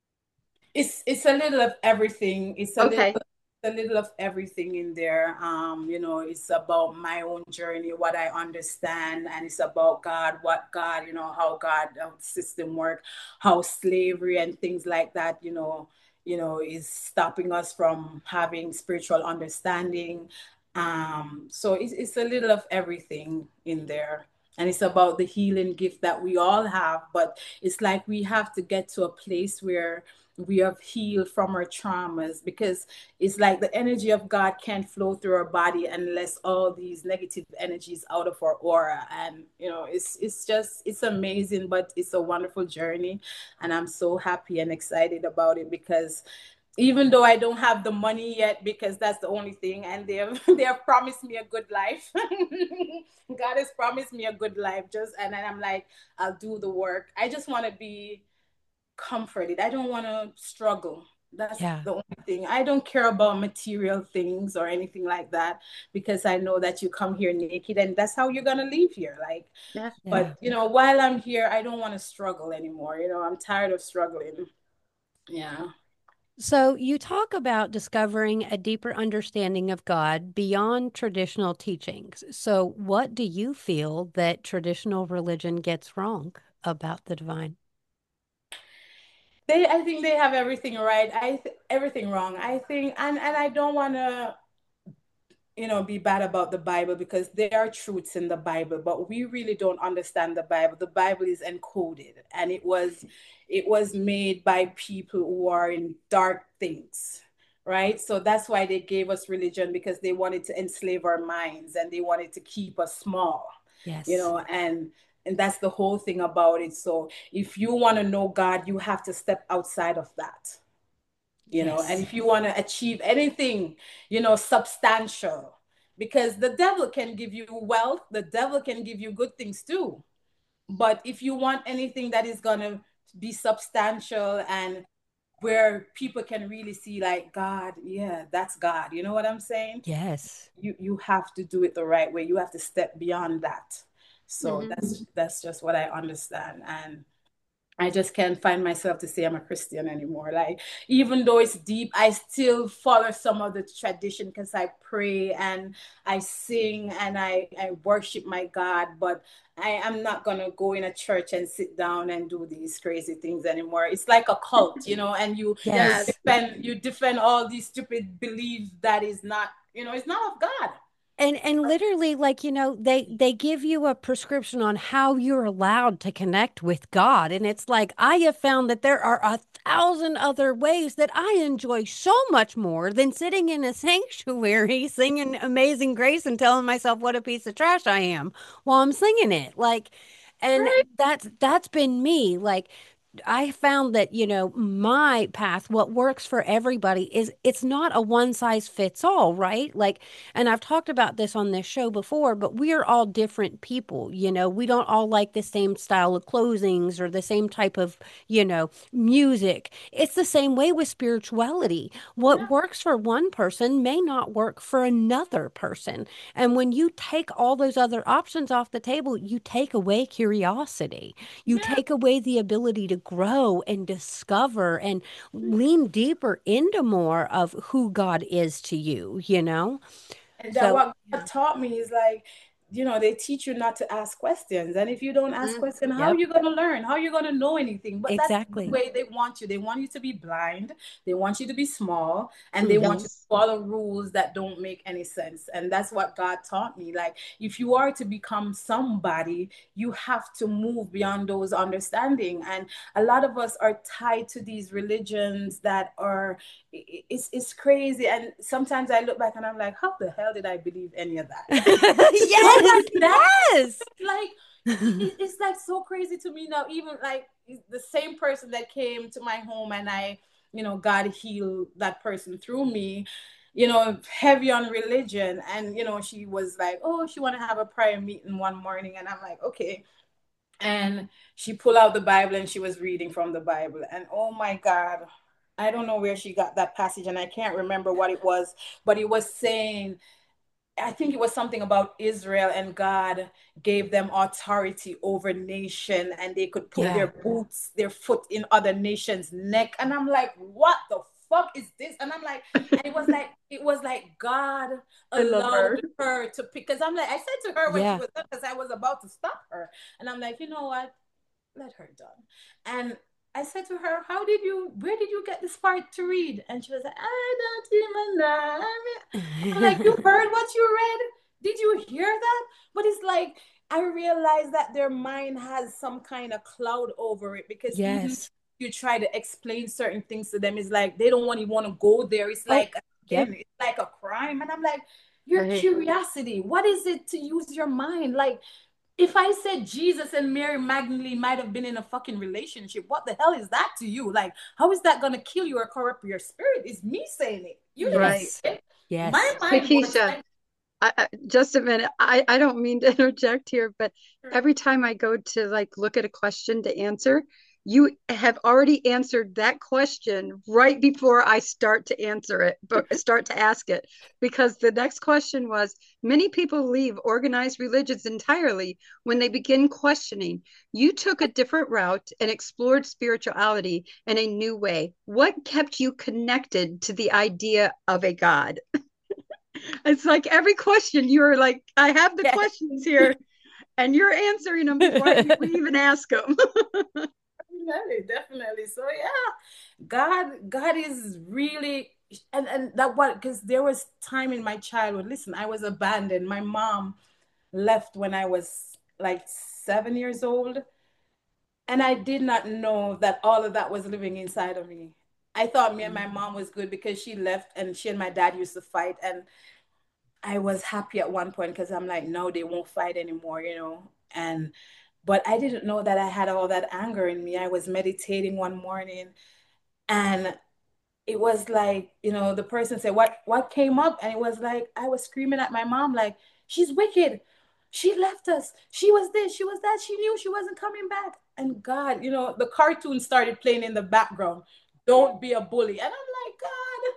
Speaker 3: it's it's a little of everything. It's a little
Speaker 2: Okay.
Speaker 3: a little of everything in there. Um, you know, it's about my own journey, what I understand, and it's about God, what God, you know, how God how system work, how slavery and things like that, you know, you know, is stopping us from having spiritual understanding. Um, so it's it's a little of everything in there. And it's about the healing gift that we all have. But it's like we have to get to a place where we have healed from our traumas, because it's like the energy of God can't flow through our body unless all these negative energies out of our aura. And you know, it's it's just it's amazing, but it's a wonderful journey. And I'm so happy and excited about it, because even though I don't have the money yet, because that's the only thing, and they have they have promised me a good life. God has promised me a good life, just and then I'm like, I'll do the work. I just want to be comforted. I don't want to struggle. That's
Speaker 1: Yeah.
Speaker 3: the only thing. I don't care about material things or anything like that, because I know that you come here naked and that's how you're gonna leave here. Like,
Speaker 2: Yeah.
Speaker 1: Yeah.
Speaker 3: but you know, while I'm here, I don't want to struggle anymore. You know, I'm tired of struggling. Yeah.
Speaker 1: So, you talk about discovering a deeper understanding of God beyond traditional teachings. So, what do you feel that traditional religion gets wrong about the divine?
Speaker 3: They, I think they have everything right. I th everything wrong. I think, and and I don't want to, you know, be bad about the Bible, because there are truths in the Bible, but we really don't understand the Bible. The Bible is encoded, and it was, it was made by people who are in dark things, right? So that's why they gave us religion, because they wanted to enslave our minds and they wanted to keep us small, you
Speaker 1: Yes.
Speaker 3: know, and and that's the whole thing about it. So if you want to know God, you have to step outside of that, you know, and
Speaker 1: Yes.
Speaker 3: if you want to achieve anything, you know, substantial, because the devil can give you wealth, the devil can give you good things too, but if you want anything that is going to be substantial and where people can really see like God, yeah, that's God, you know what I'm saying?
Speaker 1: Yes.
Speaker 3: you you have to do it the right way. You have to step beyond that. So
Speaker 2: Hmm.
Speaker 3: that's that's just what I understand. And I just can't find myself to say I'm a Christian anymore. Like, even though it's deep, I still follow some of the tradition, because I pray and I sing and I, I worship my God. But I am not going to go in a church and sit down and do these crazy things anymore. It's like a cult, you know, and you, you
Speaker 2: Yes.
Speaker 1: Yes.
Speaker 3: defend, you defend all these stupid beliefs that is not, you know, it's not of God.
Speaker 1: And and literally, like, you know, they they give you a prescription on how you're allowed to connect with God. And it's like, I have found that there are a thousand other ways that I enjoy so much more than sitting in a sanctuary singing Amazing Grace and telling myself what a piece of trash I am while I'm singing it. Like, and
Speaker 3: Right?
Speaker 1: that's that's been me. Like, I found that, you know, my path, what works for everybody is it's not a one size fits all, right? Like, and I've talked about this on this show before, but we are all different people. You know, we don't all like the same style of clothings or the same type of, you know, music. It's the same way with spirituality. What
Speaker 3: Yeah.
Speaker 1: works for one person may not work for another person. And when you take all those other options off the table, you take away curiosity. You
Speaker 3: Yeah.
Speaker 1: take away the ability to grow and discover and lean deeper into more of who God is to you, you know?
Speaker 3: And that
Speaker 1: So,
Speaker 3: what God taught me is like, you know, they teach you not to ask questions. And if you don't ask
Speaker 2: Hmm.
Speaker 3: questions, how are
Speaker 1: yep,
Speaker 3: you going to learn? How are you going to know anything? But that's the
Speaker 1: exactly.
Speaker 3: way they want you. They want you to be blind. They want you to be small. And they
Speaker 1: Hmm.
Speaker 3: want you to
Speaker 2: Yes.
Speaker 3: follow rules that don't make any sense. And that's what God taught me. Like, if you are to become somebody, you have to move beyond those understanding. And a lot of us are tied to these religions that are, it's, it's crazy. And sometimes I look back and I'm like, how the hell did I believe any of that? You know,
Speaker 1: Yes,
Speaker 3: like that,
Speaker 1: yes.
Speaker 3: like it, it's like so crazy to me now. Even like the same person that came to my home and I, you know, God healed that person through me, you know, heavy on religion. And, you know, she was like, oh, she want to have a prayer meeting one morning. And I'm like, okay. And she pulled out the Bible and she was reading from the Bible. And oh my God, I don't know where she got that passage and I can't remember what it was, but it was saying, I think it was something about Israel and God gave them authority over nation and they could put their
Speaker 1: Yeah.
Speaker 3: boots, their foot in other nations' neck. And I'm like, what the fuck is this? And I'm like, and it was like, it was like God
Speaker 2: I love
Speaker 3: allowed
Speaker 2: her.
Speaker 3: her to pick. Because I'm like, I said to her when she
Speaker 1: Yeah.
Speaker 3: was done, because I was about to stop her. And I'm like, you know what? Let her done. And I said to her, how did you, where did you get this part to read? And she was like, I don't even know. I'm like, you heard what you read? Did you hear that? But it's like, I realized that their mind has some kind of cloud over it because even
Speaker 1: Yes.
Speaker 3: you try to explain certain things to them, it's like they don't want to want to go there. It's
Speaker 1: Oh,
Speaker 3: like
Speaker 1: yep.
Speaker 3: again, it's like a crime. And I'm like, your
Speaker 2: Right.
Speaker 3: curiosity, what is it to use your mind? Like if I said Jesus and Mary Magdalene might have been in a fucking relationship, what the hell is that to you? Like, how is that gonna kill you or corrupt your spirit? It's me saying it. You didn't
Speaker 2: Right.
Speaker 3: say it. My
Speaker 1: Yes.
Speaker 2: Hey,
Speaker 3: mind works
Speaker 2: Keisha,
Speaker 3: like
Speaker 2: I, I, just a minute. I, I don't mean to interject here, but every time I go to like look at a question to answer, you have already answered that question right before I start to answer it, but start to ask it. Because the next question was, many people leave organized religions entirely when they begin questioning. You took a different route and explored spirituality in a new way. What kept you connected to the idea of a God? It's like every question you're like, I have the
Speaker 3: yes.
Speaker 2: questions here, and you're answering them before we even ask them.
Speaker 3: Definitely, definitely. So yeah, God, God is really and and that what because there was time in my childhood. Listen, I was abandoned. My mom left when I was like seven years old. And I did not know that all of that was living inside of me. I thought me and my mom was good because she left and she and my dad used to fight. And I was happy at one point because I'm like, no, they won't fight anymore, you know. And but I didn't know that I had all that anger in me. I was meditating one morning and it was like, you know, the person said, What what came up? And it was like I was screaming at my mom, like, she's wicked. She left us. She was this, she was that. She knew she wasn't coming back. And God, you know, the cartoon started playing in the background. Don't be a bully. And I'm like, God,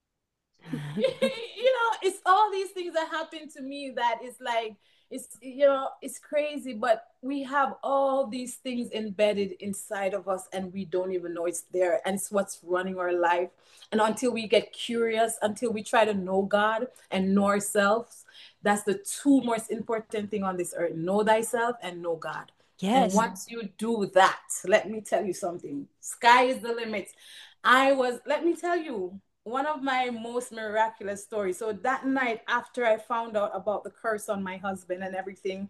Speaker 3: you know, it's all these things that happen to me that is like, it's, you know, it's crazy, but we have all these things embedded inside of us and we don't even know it's there. And it's what's running our life. And until we get curious, until we try to know God and know ourselves, that's the two most important thing on this earth: know thyself and know God. And
Speaker 1: Yes.
Speaker 3: once you do that, let me tell you something. Sky is the limit. I was, let me tell you, one of my most miraculous stories. So that night after I found out about the curse on my husband and everything,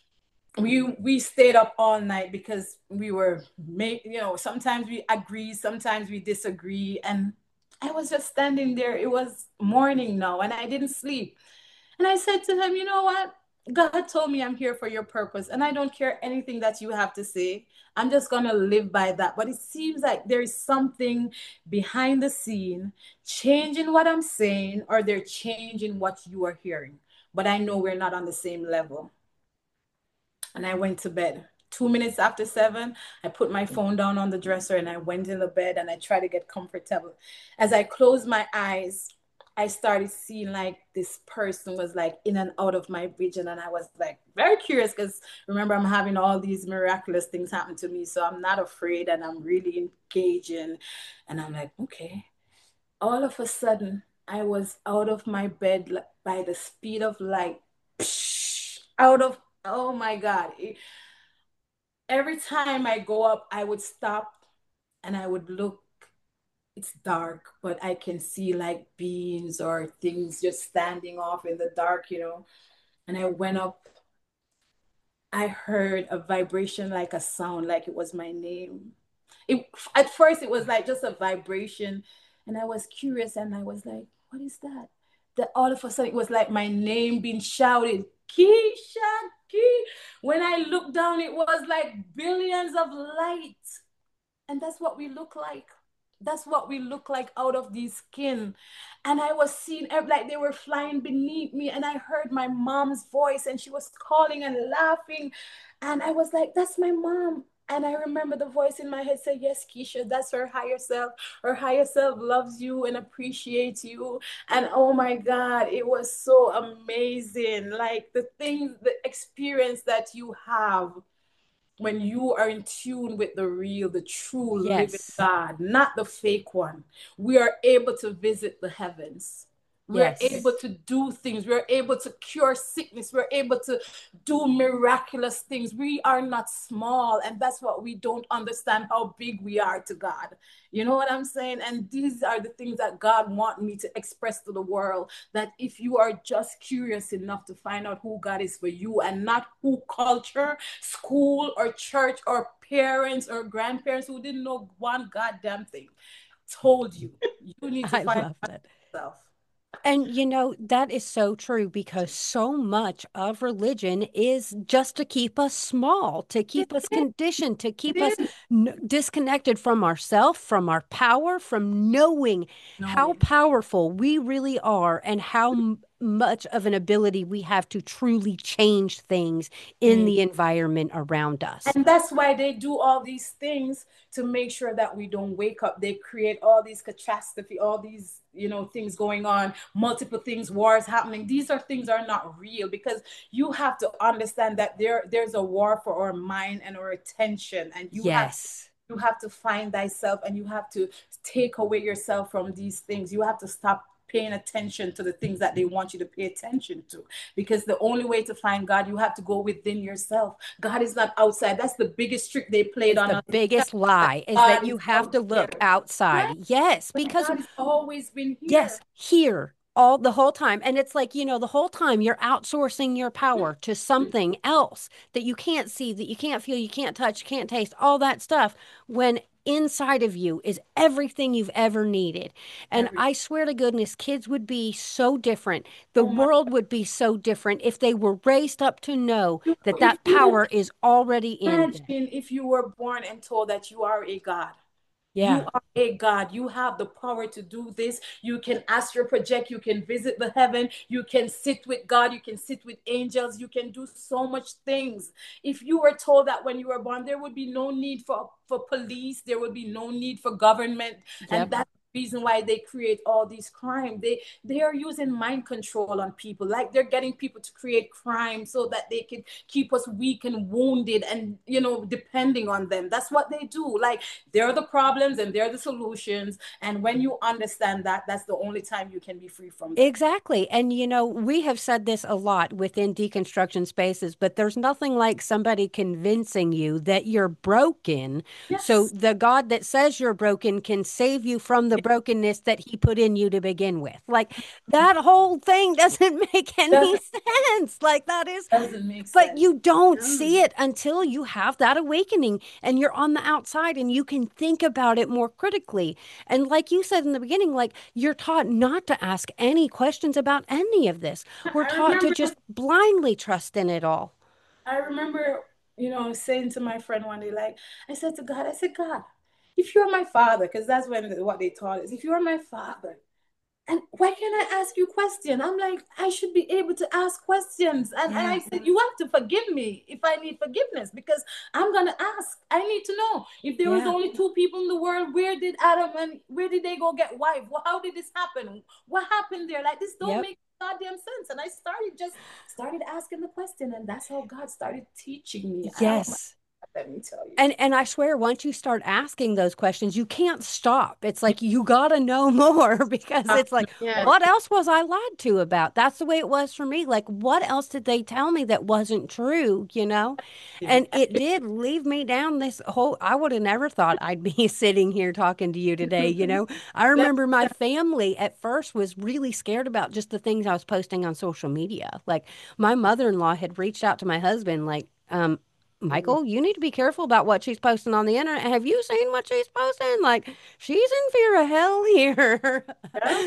Speaker 3: we we stayed up all night because we were make you know, sometimes we agree, sometimes we disagree. And I was just standing there. It was morning now and I didn't sleep. And I said to him, you know what? God told me I'm here for your purpose, and I don't care anything that you have to say. I'm just going to live by that. But it seems like there is something behind the scene changing what I'm saying, or they're changing what you are hearing. But I know we're not on the same level. And I went to bed. Two minutes after seven, I put my phone down on the dresser and I went in the bed and I tried to get comfortable. As I closed my eyes, I started seeing like this person was like in and out of my vision. And I was like very curious because remember, I'm having all these miraculous things happen to me. So I'm not afraid and I'm really engaging. And I'm like, okay. All of a sudden, I was out of my bed like, by the speed of light. Psh, out of, oh my God. It- every time I go up, I would stop and I would look. It's dark, but I can see like beams or things just standing off in the dark, you know. And I went up. I heard a vibration, like a sound, like it was my name. It, at first, it was like just a vibration. And I was curious and I was like, what is that? That all of a sudden, it was like my name being shouted, Keisha, Key. When I looked down, it was like billions of light. And that's what we look like. That's what we look like out of the skin. And I was seeing like they were flying beneath me. And I heard my mom's voice and she was calling and laughing. And I was like, that's my mom. And I remember the voice in my head say, yes, Keisha, that's her higher self. Her higher self loves you and appreciates you. And oh my God, it was so amazing. Like the things, the experience that you have when you are in tune with the real, the true living
Speaker 1: Yes.
Speaker 3: God, not the fake one. We are able to visit the heavens. We're able
Speaker 1: Yes.
Speaker 3: to do things. We're able to cure sickness. We're able to do miraculous things. We are not small. And that's what we don't understand, how big we are to God. You know what I'm saying? And these are the things that God wants me to express to the world. That if you are just curious enough to find out who God is for you and not who culture, school, or church, or parents or grandparents who didn't know one goddamn thing told you, you need to
Speaker 1: I
Speaker 3: find
Speaker 1: love that.
Speaker 3: yourself.
Speaker 1: And you know, that is so true because so much of religion is just to keep us small, to
Speaker 3: It
Speaker 1: keep us
Speaker 3: is.
Speaker 1: conditioned, to keep us
Speaker 3: It is.
Speaker 1: n- disconnected from ourself, from our power, from knowing how
Speaker 3: Knowing.
Speaker 1: powerful we really are and how m- much of an ability we have to truly change things in
Speaker 3: Mm.
Speaker 1: the environment around us.
Speaker 3: And that's why they do all these things to make sure that we don't wake up. They create all these catastrophe, all these, you know, things going on, multiple things, wars happening. These are things are not real, because you have to understand that there there's a war for our mind and our attention, and you have
Speaker 1: Yes.
Speaker 3: you have to find thyself, and you have to take away yourself from these things. You have to stop paying attention to the things that they want you to pay attention to, because the only way to find God, you have to go within yourself. God is not outside. That's the biggest trick they played
Speaker 1: Is
Speaker 3: on
Speaker 1: the
Speaker 3: us. They tell
Speaker 1: biggest
Speaker 3: us that
Speaker 1: lie is that
Speaker 3: God
Speaker 1: you
Speaker 3: is
Speaker 1: have
Speaker 3: out
Speaker 1: to look
Speaker 3: there.
Speaker 1: outside.
Speaker 3: Right?
Speaker 1: Yes,
Speaker 3: But
Speaker 1: because
Speaker 3: God has always been here.
Speaker 1: yes, here all the whole time. And it's like, you know, the whole time you're outsourcing your power to something else that you can't see, that you can't feel, you can't touch, you can't taste, all that stuff, when inside of you is everything you've ever needed. And
Speaker 3: Every
Speaker 1: I swear to goodness, kids would be so different. The
Speaker 3: Oh my
Speaker 1: world would be so different if they were raised up to know
Speaker 3: God.
Speaker 1: that
Speaker 3: If
Speaker 1: that
Speaker 3: you
Speaker 1: power is already in them.
Speaker 3: imagine if you were born and told that you are a God. You
Speaker 1: Yeah.
Speaker 3: are a God. You have the power to do this. You can astral project. You can visit the heaven. You can sit with God. You can sit with angels. You can do so much things. If you were told that when you were born, there would be no need for, for police. There would be no need for government. And
Speaker 1: Yep.
Speaker 3: that's the reason why they create all these crimes. They they are using mind control on people. Like, they're getting people to create crime so that they can keep us weak and wounded, and you know, depending on them. That's what they do. Like, they're the problems and they're the solutions. And when you understand that, that's the only time you can be free from them.
Speaker 1: Exactly. And, you know, we have said this a lot within deconstruction spaces, but there's nothing like somebody convincing you that you're broken. So
Speaker 3: Yes.
Speaker 1: the God that says you're broken can save you from the
Speaker 3: It
Speaker 1: brokenness that he put in you to begin with. Like, that whole thing doesn't make any
Speaker 3: doesn't,
Speaker 1: sense. Like, that is
Speaker 3: doesn't make
Speaker 1: but
Speaker 3: sense.
Speaker 1: you don't see
Speaker 3: Mm.
Speaker 1: it until you have that awakening and you're on the outside and you can think about it more critically. And like you said in the beginning, like you're taught not to ask any questions about any of this. We're
Speaker 3: I
Speaker 1: taught to
Speaker 3: remember,
Speaker 1: just blindly trust in it all.
Speaker 3: I remember, you know, saying to my friend one day, like, I said to God, I said, God, if you're my father, because that's when what they taught us, if you're my father, and why can't I ask you questions? I'm like, I should be able to ask questions. And, and
Speaker 1: Yeah.
Speaker 3: I said, you have to forgive me if I need forgiveness, because I'm going to ask. I need to know, if there was
Speaker 1: Yeah.
Speaker 3: only two people in the world, where did Adam and where did they go get wife? Well, how did this happen? What happened there? Like, this don't
Speaker 1: Yep.
Speaker 3: make goddamn sense. And I started just started asking the question. And that's how God started teaching me. I, oh my
Speaker 1: Yes.
Speaker 3: God, let me tell you.
Speaker 1: And and I swear, once you start asking those questions, you can't stop. It's like you gotta know more because it's like,
Speaker 2: Yeah.
Speaker 1: what else was I lied to about? That's the way it was for me. Like, what else did they tell me that wasn't true, you know? And it did leave me down this whole, I would have never thought I'd be sitting here talking to you today, you know? I
Speaker 3: Let-
Speaker 1: remember my family at first was really scared about just the things I was posting on social media. Like my mother-in-law had reached out to my husband, like, um, Michael, you need to be careful about what she's posting on the internet. Have you seen what she's posting? Like, she's in fear of hell here.
Speaker 3: yeah.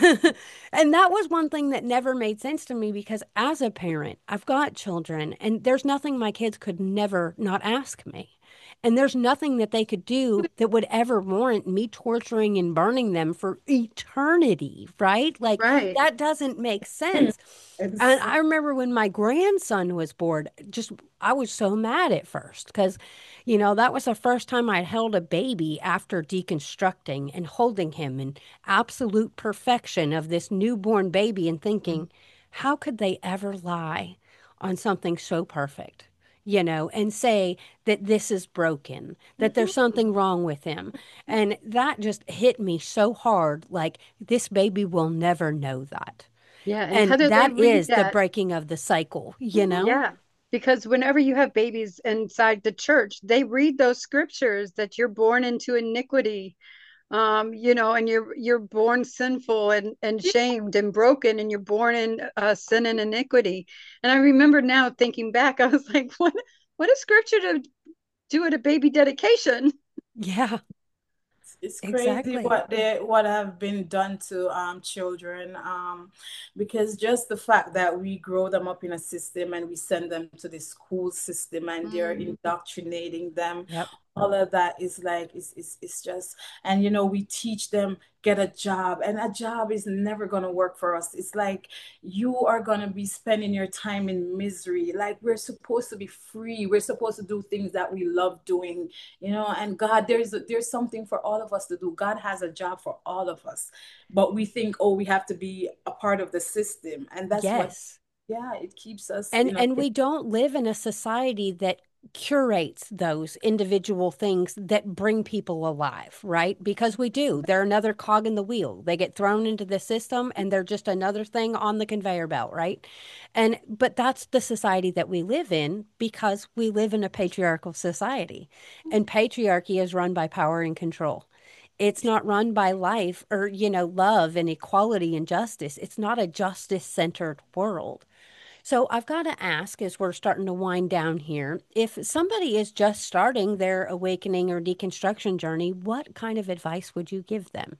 Speaker 1: And that was one thing that never made sense to me because as a parent, I've got children, and there's nothing my kids could never not ask me. And there's nothing that they could do that would ever warrant me torturing and burning them for eternity, right? Like,
Speaker 2: Right.
Speaker 1: that doesn't make sense. And
Speaker 3: Exactly.
Speaker 1: I remember when my grandson was born, just I was so mad at first because, you know, that was the first time I'd held a baby after deconstructing and holding him in absolute perfection of this newborn baby and thinking, how could they ever lie on something so perfect? you know, and say that this is broken, that there's something wrong with him. And that just hit me so hard. Like, this baby will never know that.
Speaker 2: Yeah, and
Speaker 1: And
Speaker 2: Heather, they
Speaker 1: that
Speaker 2: read
Speaker 1: is the
Speaker 2: that.
Speaker 1: breaking of the cycle, you know?
Speaker 2: Yeah, because whenever you have babies inside the church, they read those scriptures that you're born into iniquity, um, you know, and you're you're born sinful and and shamed and broken, and you're born in uh, sin and iniquity. And I remember now thinking back, I was like, what what a scripture to do at a baby dedication.
Speaker 1: Yeah,
Speaker 3: It's crazy
Speaker 1: exactly.
Speaker 3: what they what have been done to um children, um because just the fact that we grow them up in a system and we send them to the school system and they're
Speaker 2: Mm.
Speaker 3: indoctrinating them,
Speaker 1: Yep.
Speaker 3: all of that is like it's, it's, it's just, and you know, we teach them get a job, and a job is never going to work for us. It's like you are going to be spending your time in misery. Like, we're supposed to be free, we're supposed to do things that we love doing, you know. And God, there's there's something for all of us to do. God has a job for all of us, but we think, oh, we have to be a part of the system, and that's what,
Speaker 1: Yes.
Speaker 3: yeah, it keeps us,
Speaker 1: And
Speaker 3: you know.
Speaker 1: and we don't live in a society that curates those individual things that bring people alive, right? Because we do. They're another cog in the wheel. They get thrown into the system and they're just another thing on the conveyor belt, right? And but that's the society that we live in because we live in a patriarchal society. And patriarchy is run by power and control. It's not run by life or, you know, love and equality and justice. It's not a justice-centered world. So I've got to ask, as we're starting to wind down here, if somebody is just starting their awakening or deconstruction journey, what kind of advice would you give them?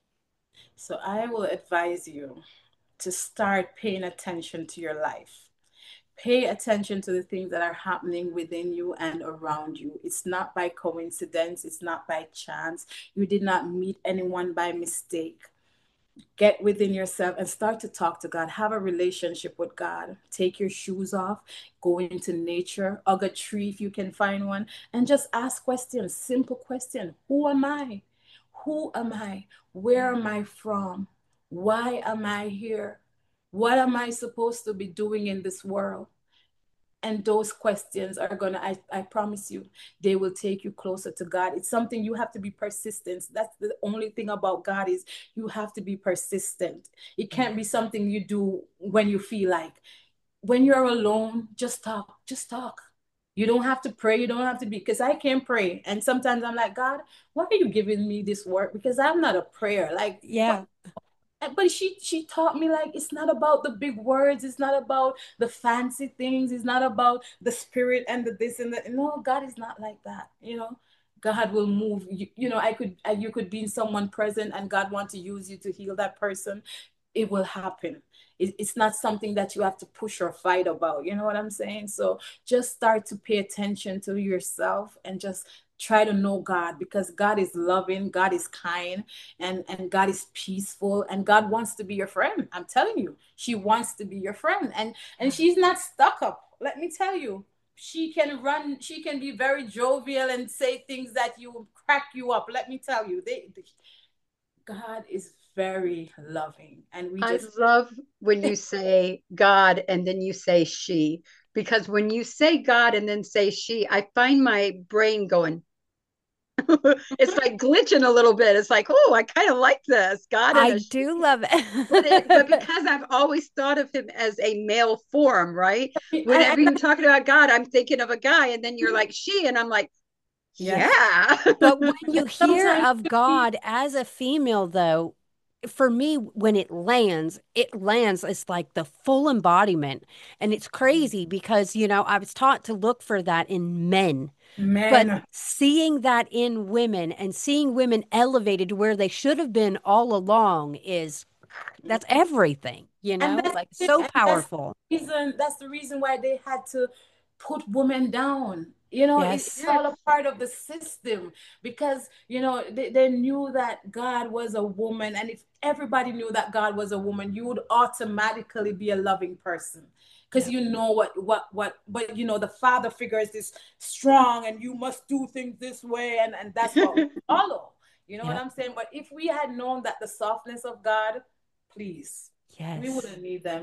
Speaker 3: So I will advise you to start paying attention to your life. Pay attention to the things that are happening within you and around you. It's not by coincidence, it's not by chance. You did not meet anyone by mistake. Get within yourself and start to talk to God. Have a relationship with God. Take your shoes off, go into nature, hug a tree if you can find one, and just ask questions. Simple question. Who am I? Who am I? Where
Speaker 2: Yeah.
Speaker 3: am I from? Why am I here? What am I supposed to be doing in this world? And those questions are gonna, I, I promise you, they will take you closer to God. It's something you have to be persistent. That's the only thing about God, is you have to be persistent. It can't be something you do when you feel like. When you're alone, just talk, just talk. You don't have to pray. You don't have to be, because I can't pray. And sometimes I'm like, God, why are you giving me this work? Because I'm not a prayer. Like, what,
Speaker 1: Yeah.
Speaker 3: but she she taught me, like, it's not about the big words, it's not about the fancy things, it's not about the spirit and the this and that. No, God is not like that, you know. God will move you, you know. I could you could be in someone present and God want to use you to heal that person. It will happen. It, it's not something that you have to push or fight about, you know what I'm saying? So just start to pay attention to yourself and just try to know God, because God is loving, God is kind, and and God is peaceful, and God wants to be your friend. I'm telling you, she wants to be your friend, and and she's not stuck up. Let me tell you, she can run. She can be very jovial and say things that you crack you up. Let me tell you, they, they God is very loving, and we
Speaker 2: I
Speaker 3: just
Speaker 2: love when you say God and then you say she, because when you say God and then say she, I find my brain going, it's like glitching a little bit. It's like, oh, I kind of like this God and
Speaker 1: I
Speaker 2: a she.
Speaker 1: do love
Speaker 2: But it, but
Speaker 1: it.
Speaker 2: because I've always thought of him as a male form, right?
Speaker 3: I,
Speaker 2: Whenever
Speaker 3: I,
Speaker 2: you're talking about God, I'm thinking of a guy, and then you're like she, and I'm like,
Speaker 3: yes,
Speaker 2: yeah.
Speaker 1: But when you hear
Speaker 3: sometimes
Speaker 1: of God as a female, though, for me, when it lands, it lands as like the full embodiment. And it's crazy because, you know, I was taught to look for that in men. But
Speaker 3: men,
Speaker 1: seeing that in women and seeing women elevated to where they should have been all along is that's everything, you
Speaker 3: and
Speaker 1: know,
Speaker 3: that's
Speaker 1: like
Speaker 3: it,
Speaker 1: so
Speaker 3: and that's
Speaker 1: powerful.
Speaker 3: the reason. That's the reason why they had to put women down. You know, it, it's
Speaker 1: Yes.
Speaker 2: Yes.
Speaker 3: all a part of the system, because you know they, they knew that God was a woman, and if everybody knew that God was a woman, you would automatically be a loving person. Because
Speaker 1: Yep.
Speaker 3: you know what what what but you know the father figure is this strong, and you must do things this way, and and that's what we follow. You know what
Speaker 1: Yep.
Speaker 3: I'm saying? But if we had known that the softness of God, please, we
Speaker 1: Yes.
Speaker 3: wouldn't need them.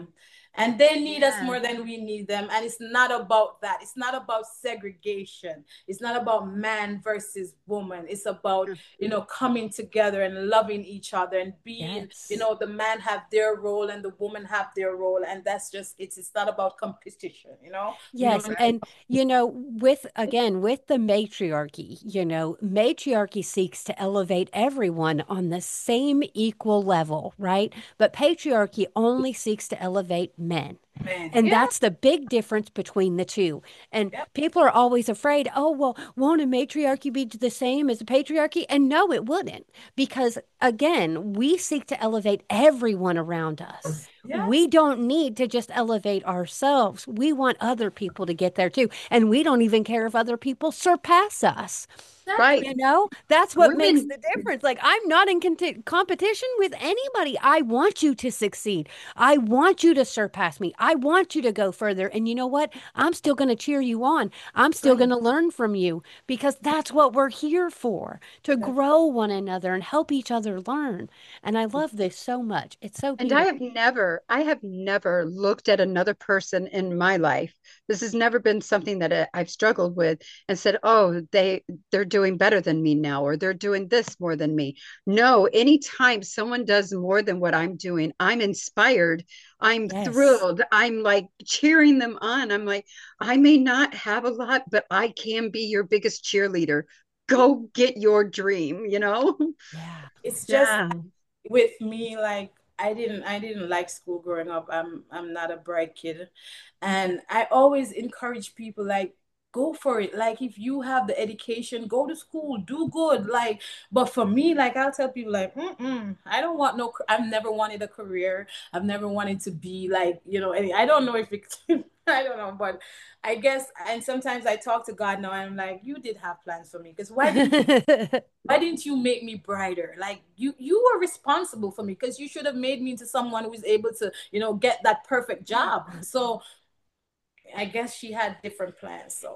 Speaker 3: And they need us
Speaker 2: Yeah.
Speaker 3: more than we need them. And it's not about that. It's not about segregation. It's not about man versus woman. It's about, you know, coming together and loving each other and being,
Speaker 1: Yes.
Speaker 3: you know, the man have their role and the woman have their role. And that's just, it's, it's not about competition, you know?
Speaker 1: Yes.
Speaker 3: No,
Speaker 1: And, you know, with, again, with the matriarchy, you know, matriarchy seeks to elevate everyone on the same equal level, right? But patriarchy only seeks to elevate men.
Speaker 3: man.
Speaker 1: And
Speaker 3: Yeah.
Speaker 1: that's the big difference between the two. And
Speaker 3: Yep.
Speaker 1: people are always afraid, oh, well, won't a matriarchy be the same as a patriarchy? And no, it wouldn't. Because again, we seek to elevate everyone around us.
Speaker 3: Yes.
Speaker 1: We don't need to just elevate ourselves. We want other people to get there too. And we don't even care if other people surpass us.
Speaker 2: Right.
Speaker 1: You know, that's what makes
Speaker 2: Women,
Speaker 1: the difference. Like, I'm not in conti- competition with anybody. I want you to succeed. I want you to surpass me. I want you to go further. And you know what? I'm still going to cheer you on. I'm still going to learn from you because that's what we're here for, to grow one another and help each other learn. And I love this so much. It's so
Speaker 2: and I
Speaker 1: beautiful.
Speaker 2: have never, I have never looked at another person in my life. This has never been something that I- I've struggled with and said, "Oh, they they're doing better than me now, or they're doing this more than me." No, anytime someone does more than what I'm doing, I'm inspired. I'm
Speaker 1: Yes.
Speaker 2: thrilled. I'm like cheering them on. I'm like, I may not have a lot, but I can be your biggest cheerleader. Go get your dream, you know?
Speaker 1: Yeah.
Speaker 3: It's just
Speaker 2: Yeah.
Speaker 3: with me, like I didn't I didn't like school growing up. I'm I'm not a bright kid. And I always encourage people like go for it. Like if you have the education, go to school, do good. Like, but for me, like I'll tell people like, Mm-mm, I don't want no. I've never wanted a career. I've never wanted to be like, you know. Any, I don't know if it. I don't know, but I guess. And sometimes I talk to God now, and I'm like, you did have plans for me, because why didn't why didn't you make me brighter? Like you you were responsible for me, because you should have made me into someone who was able to, you know, get that perfect job. So I guess she had different plans. So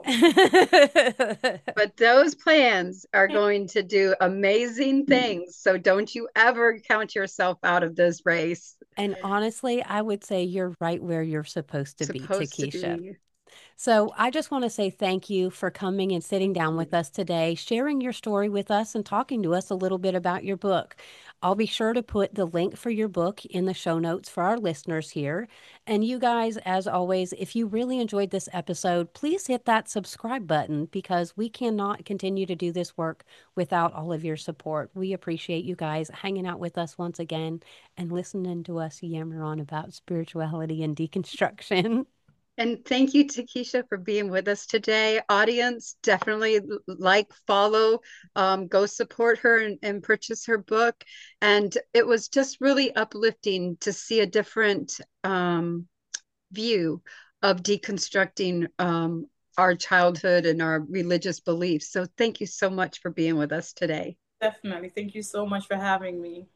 Speaker 2: But those plans are going to do amazing things. So don't you ever count yourself out of this race.
Speaker 1: And honestly, I would say you're right where you're supposed to be,
Speaker 2: Supposed to
Speaker 1: Takesha.
Speaker 2: be.
Speaker 1: So I just want to say thank you for coming and sitting down with us today, sharing your story with us and talking to us a little bit about your book. I'll be sure to put the link for your book in the show notes for our listeners here. And you guys, as always, if you really enjoyed this episode, please hit that subscribe button because we cannot continue to do this work without all of your support. We appreciate you guys hanging out with us once again and listening to us yammer on about spirituality and deconstruction.
Speaker 2: And thank you, Takesha, for being with us today. Audience, definitely like, follow, um, go support her and, and purchase her book. And it was just really uplifting to see a different um, view of deconstructing um, our childhood and our religious beliefs. So thank you so much for being with us today.
Speaker 3: definitely. Thank you so much for having me.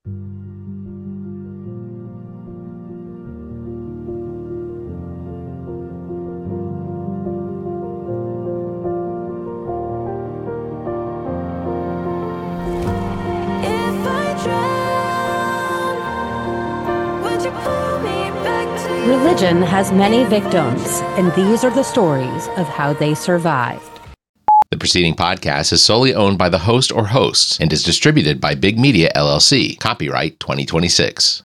Speaker 4: If I drown, would you pull me back to you?
Speaker 1: Religion has many victims, and these are the stories of how they survived.
Speaker 5: The preceding podcast is solely owned by the host or hosts and is distributed by Big Media L L C. Copyright twenty twenty-six.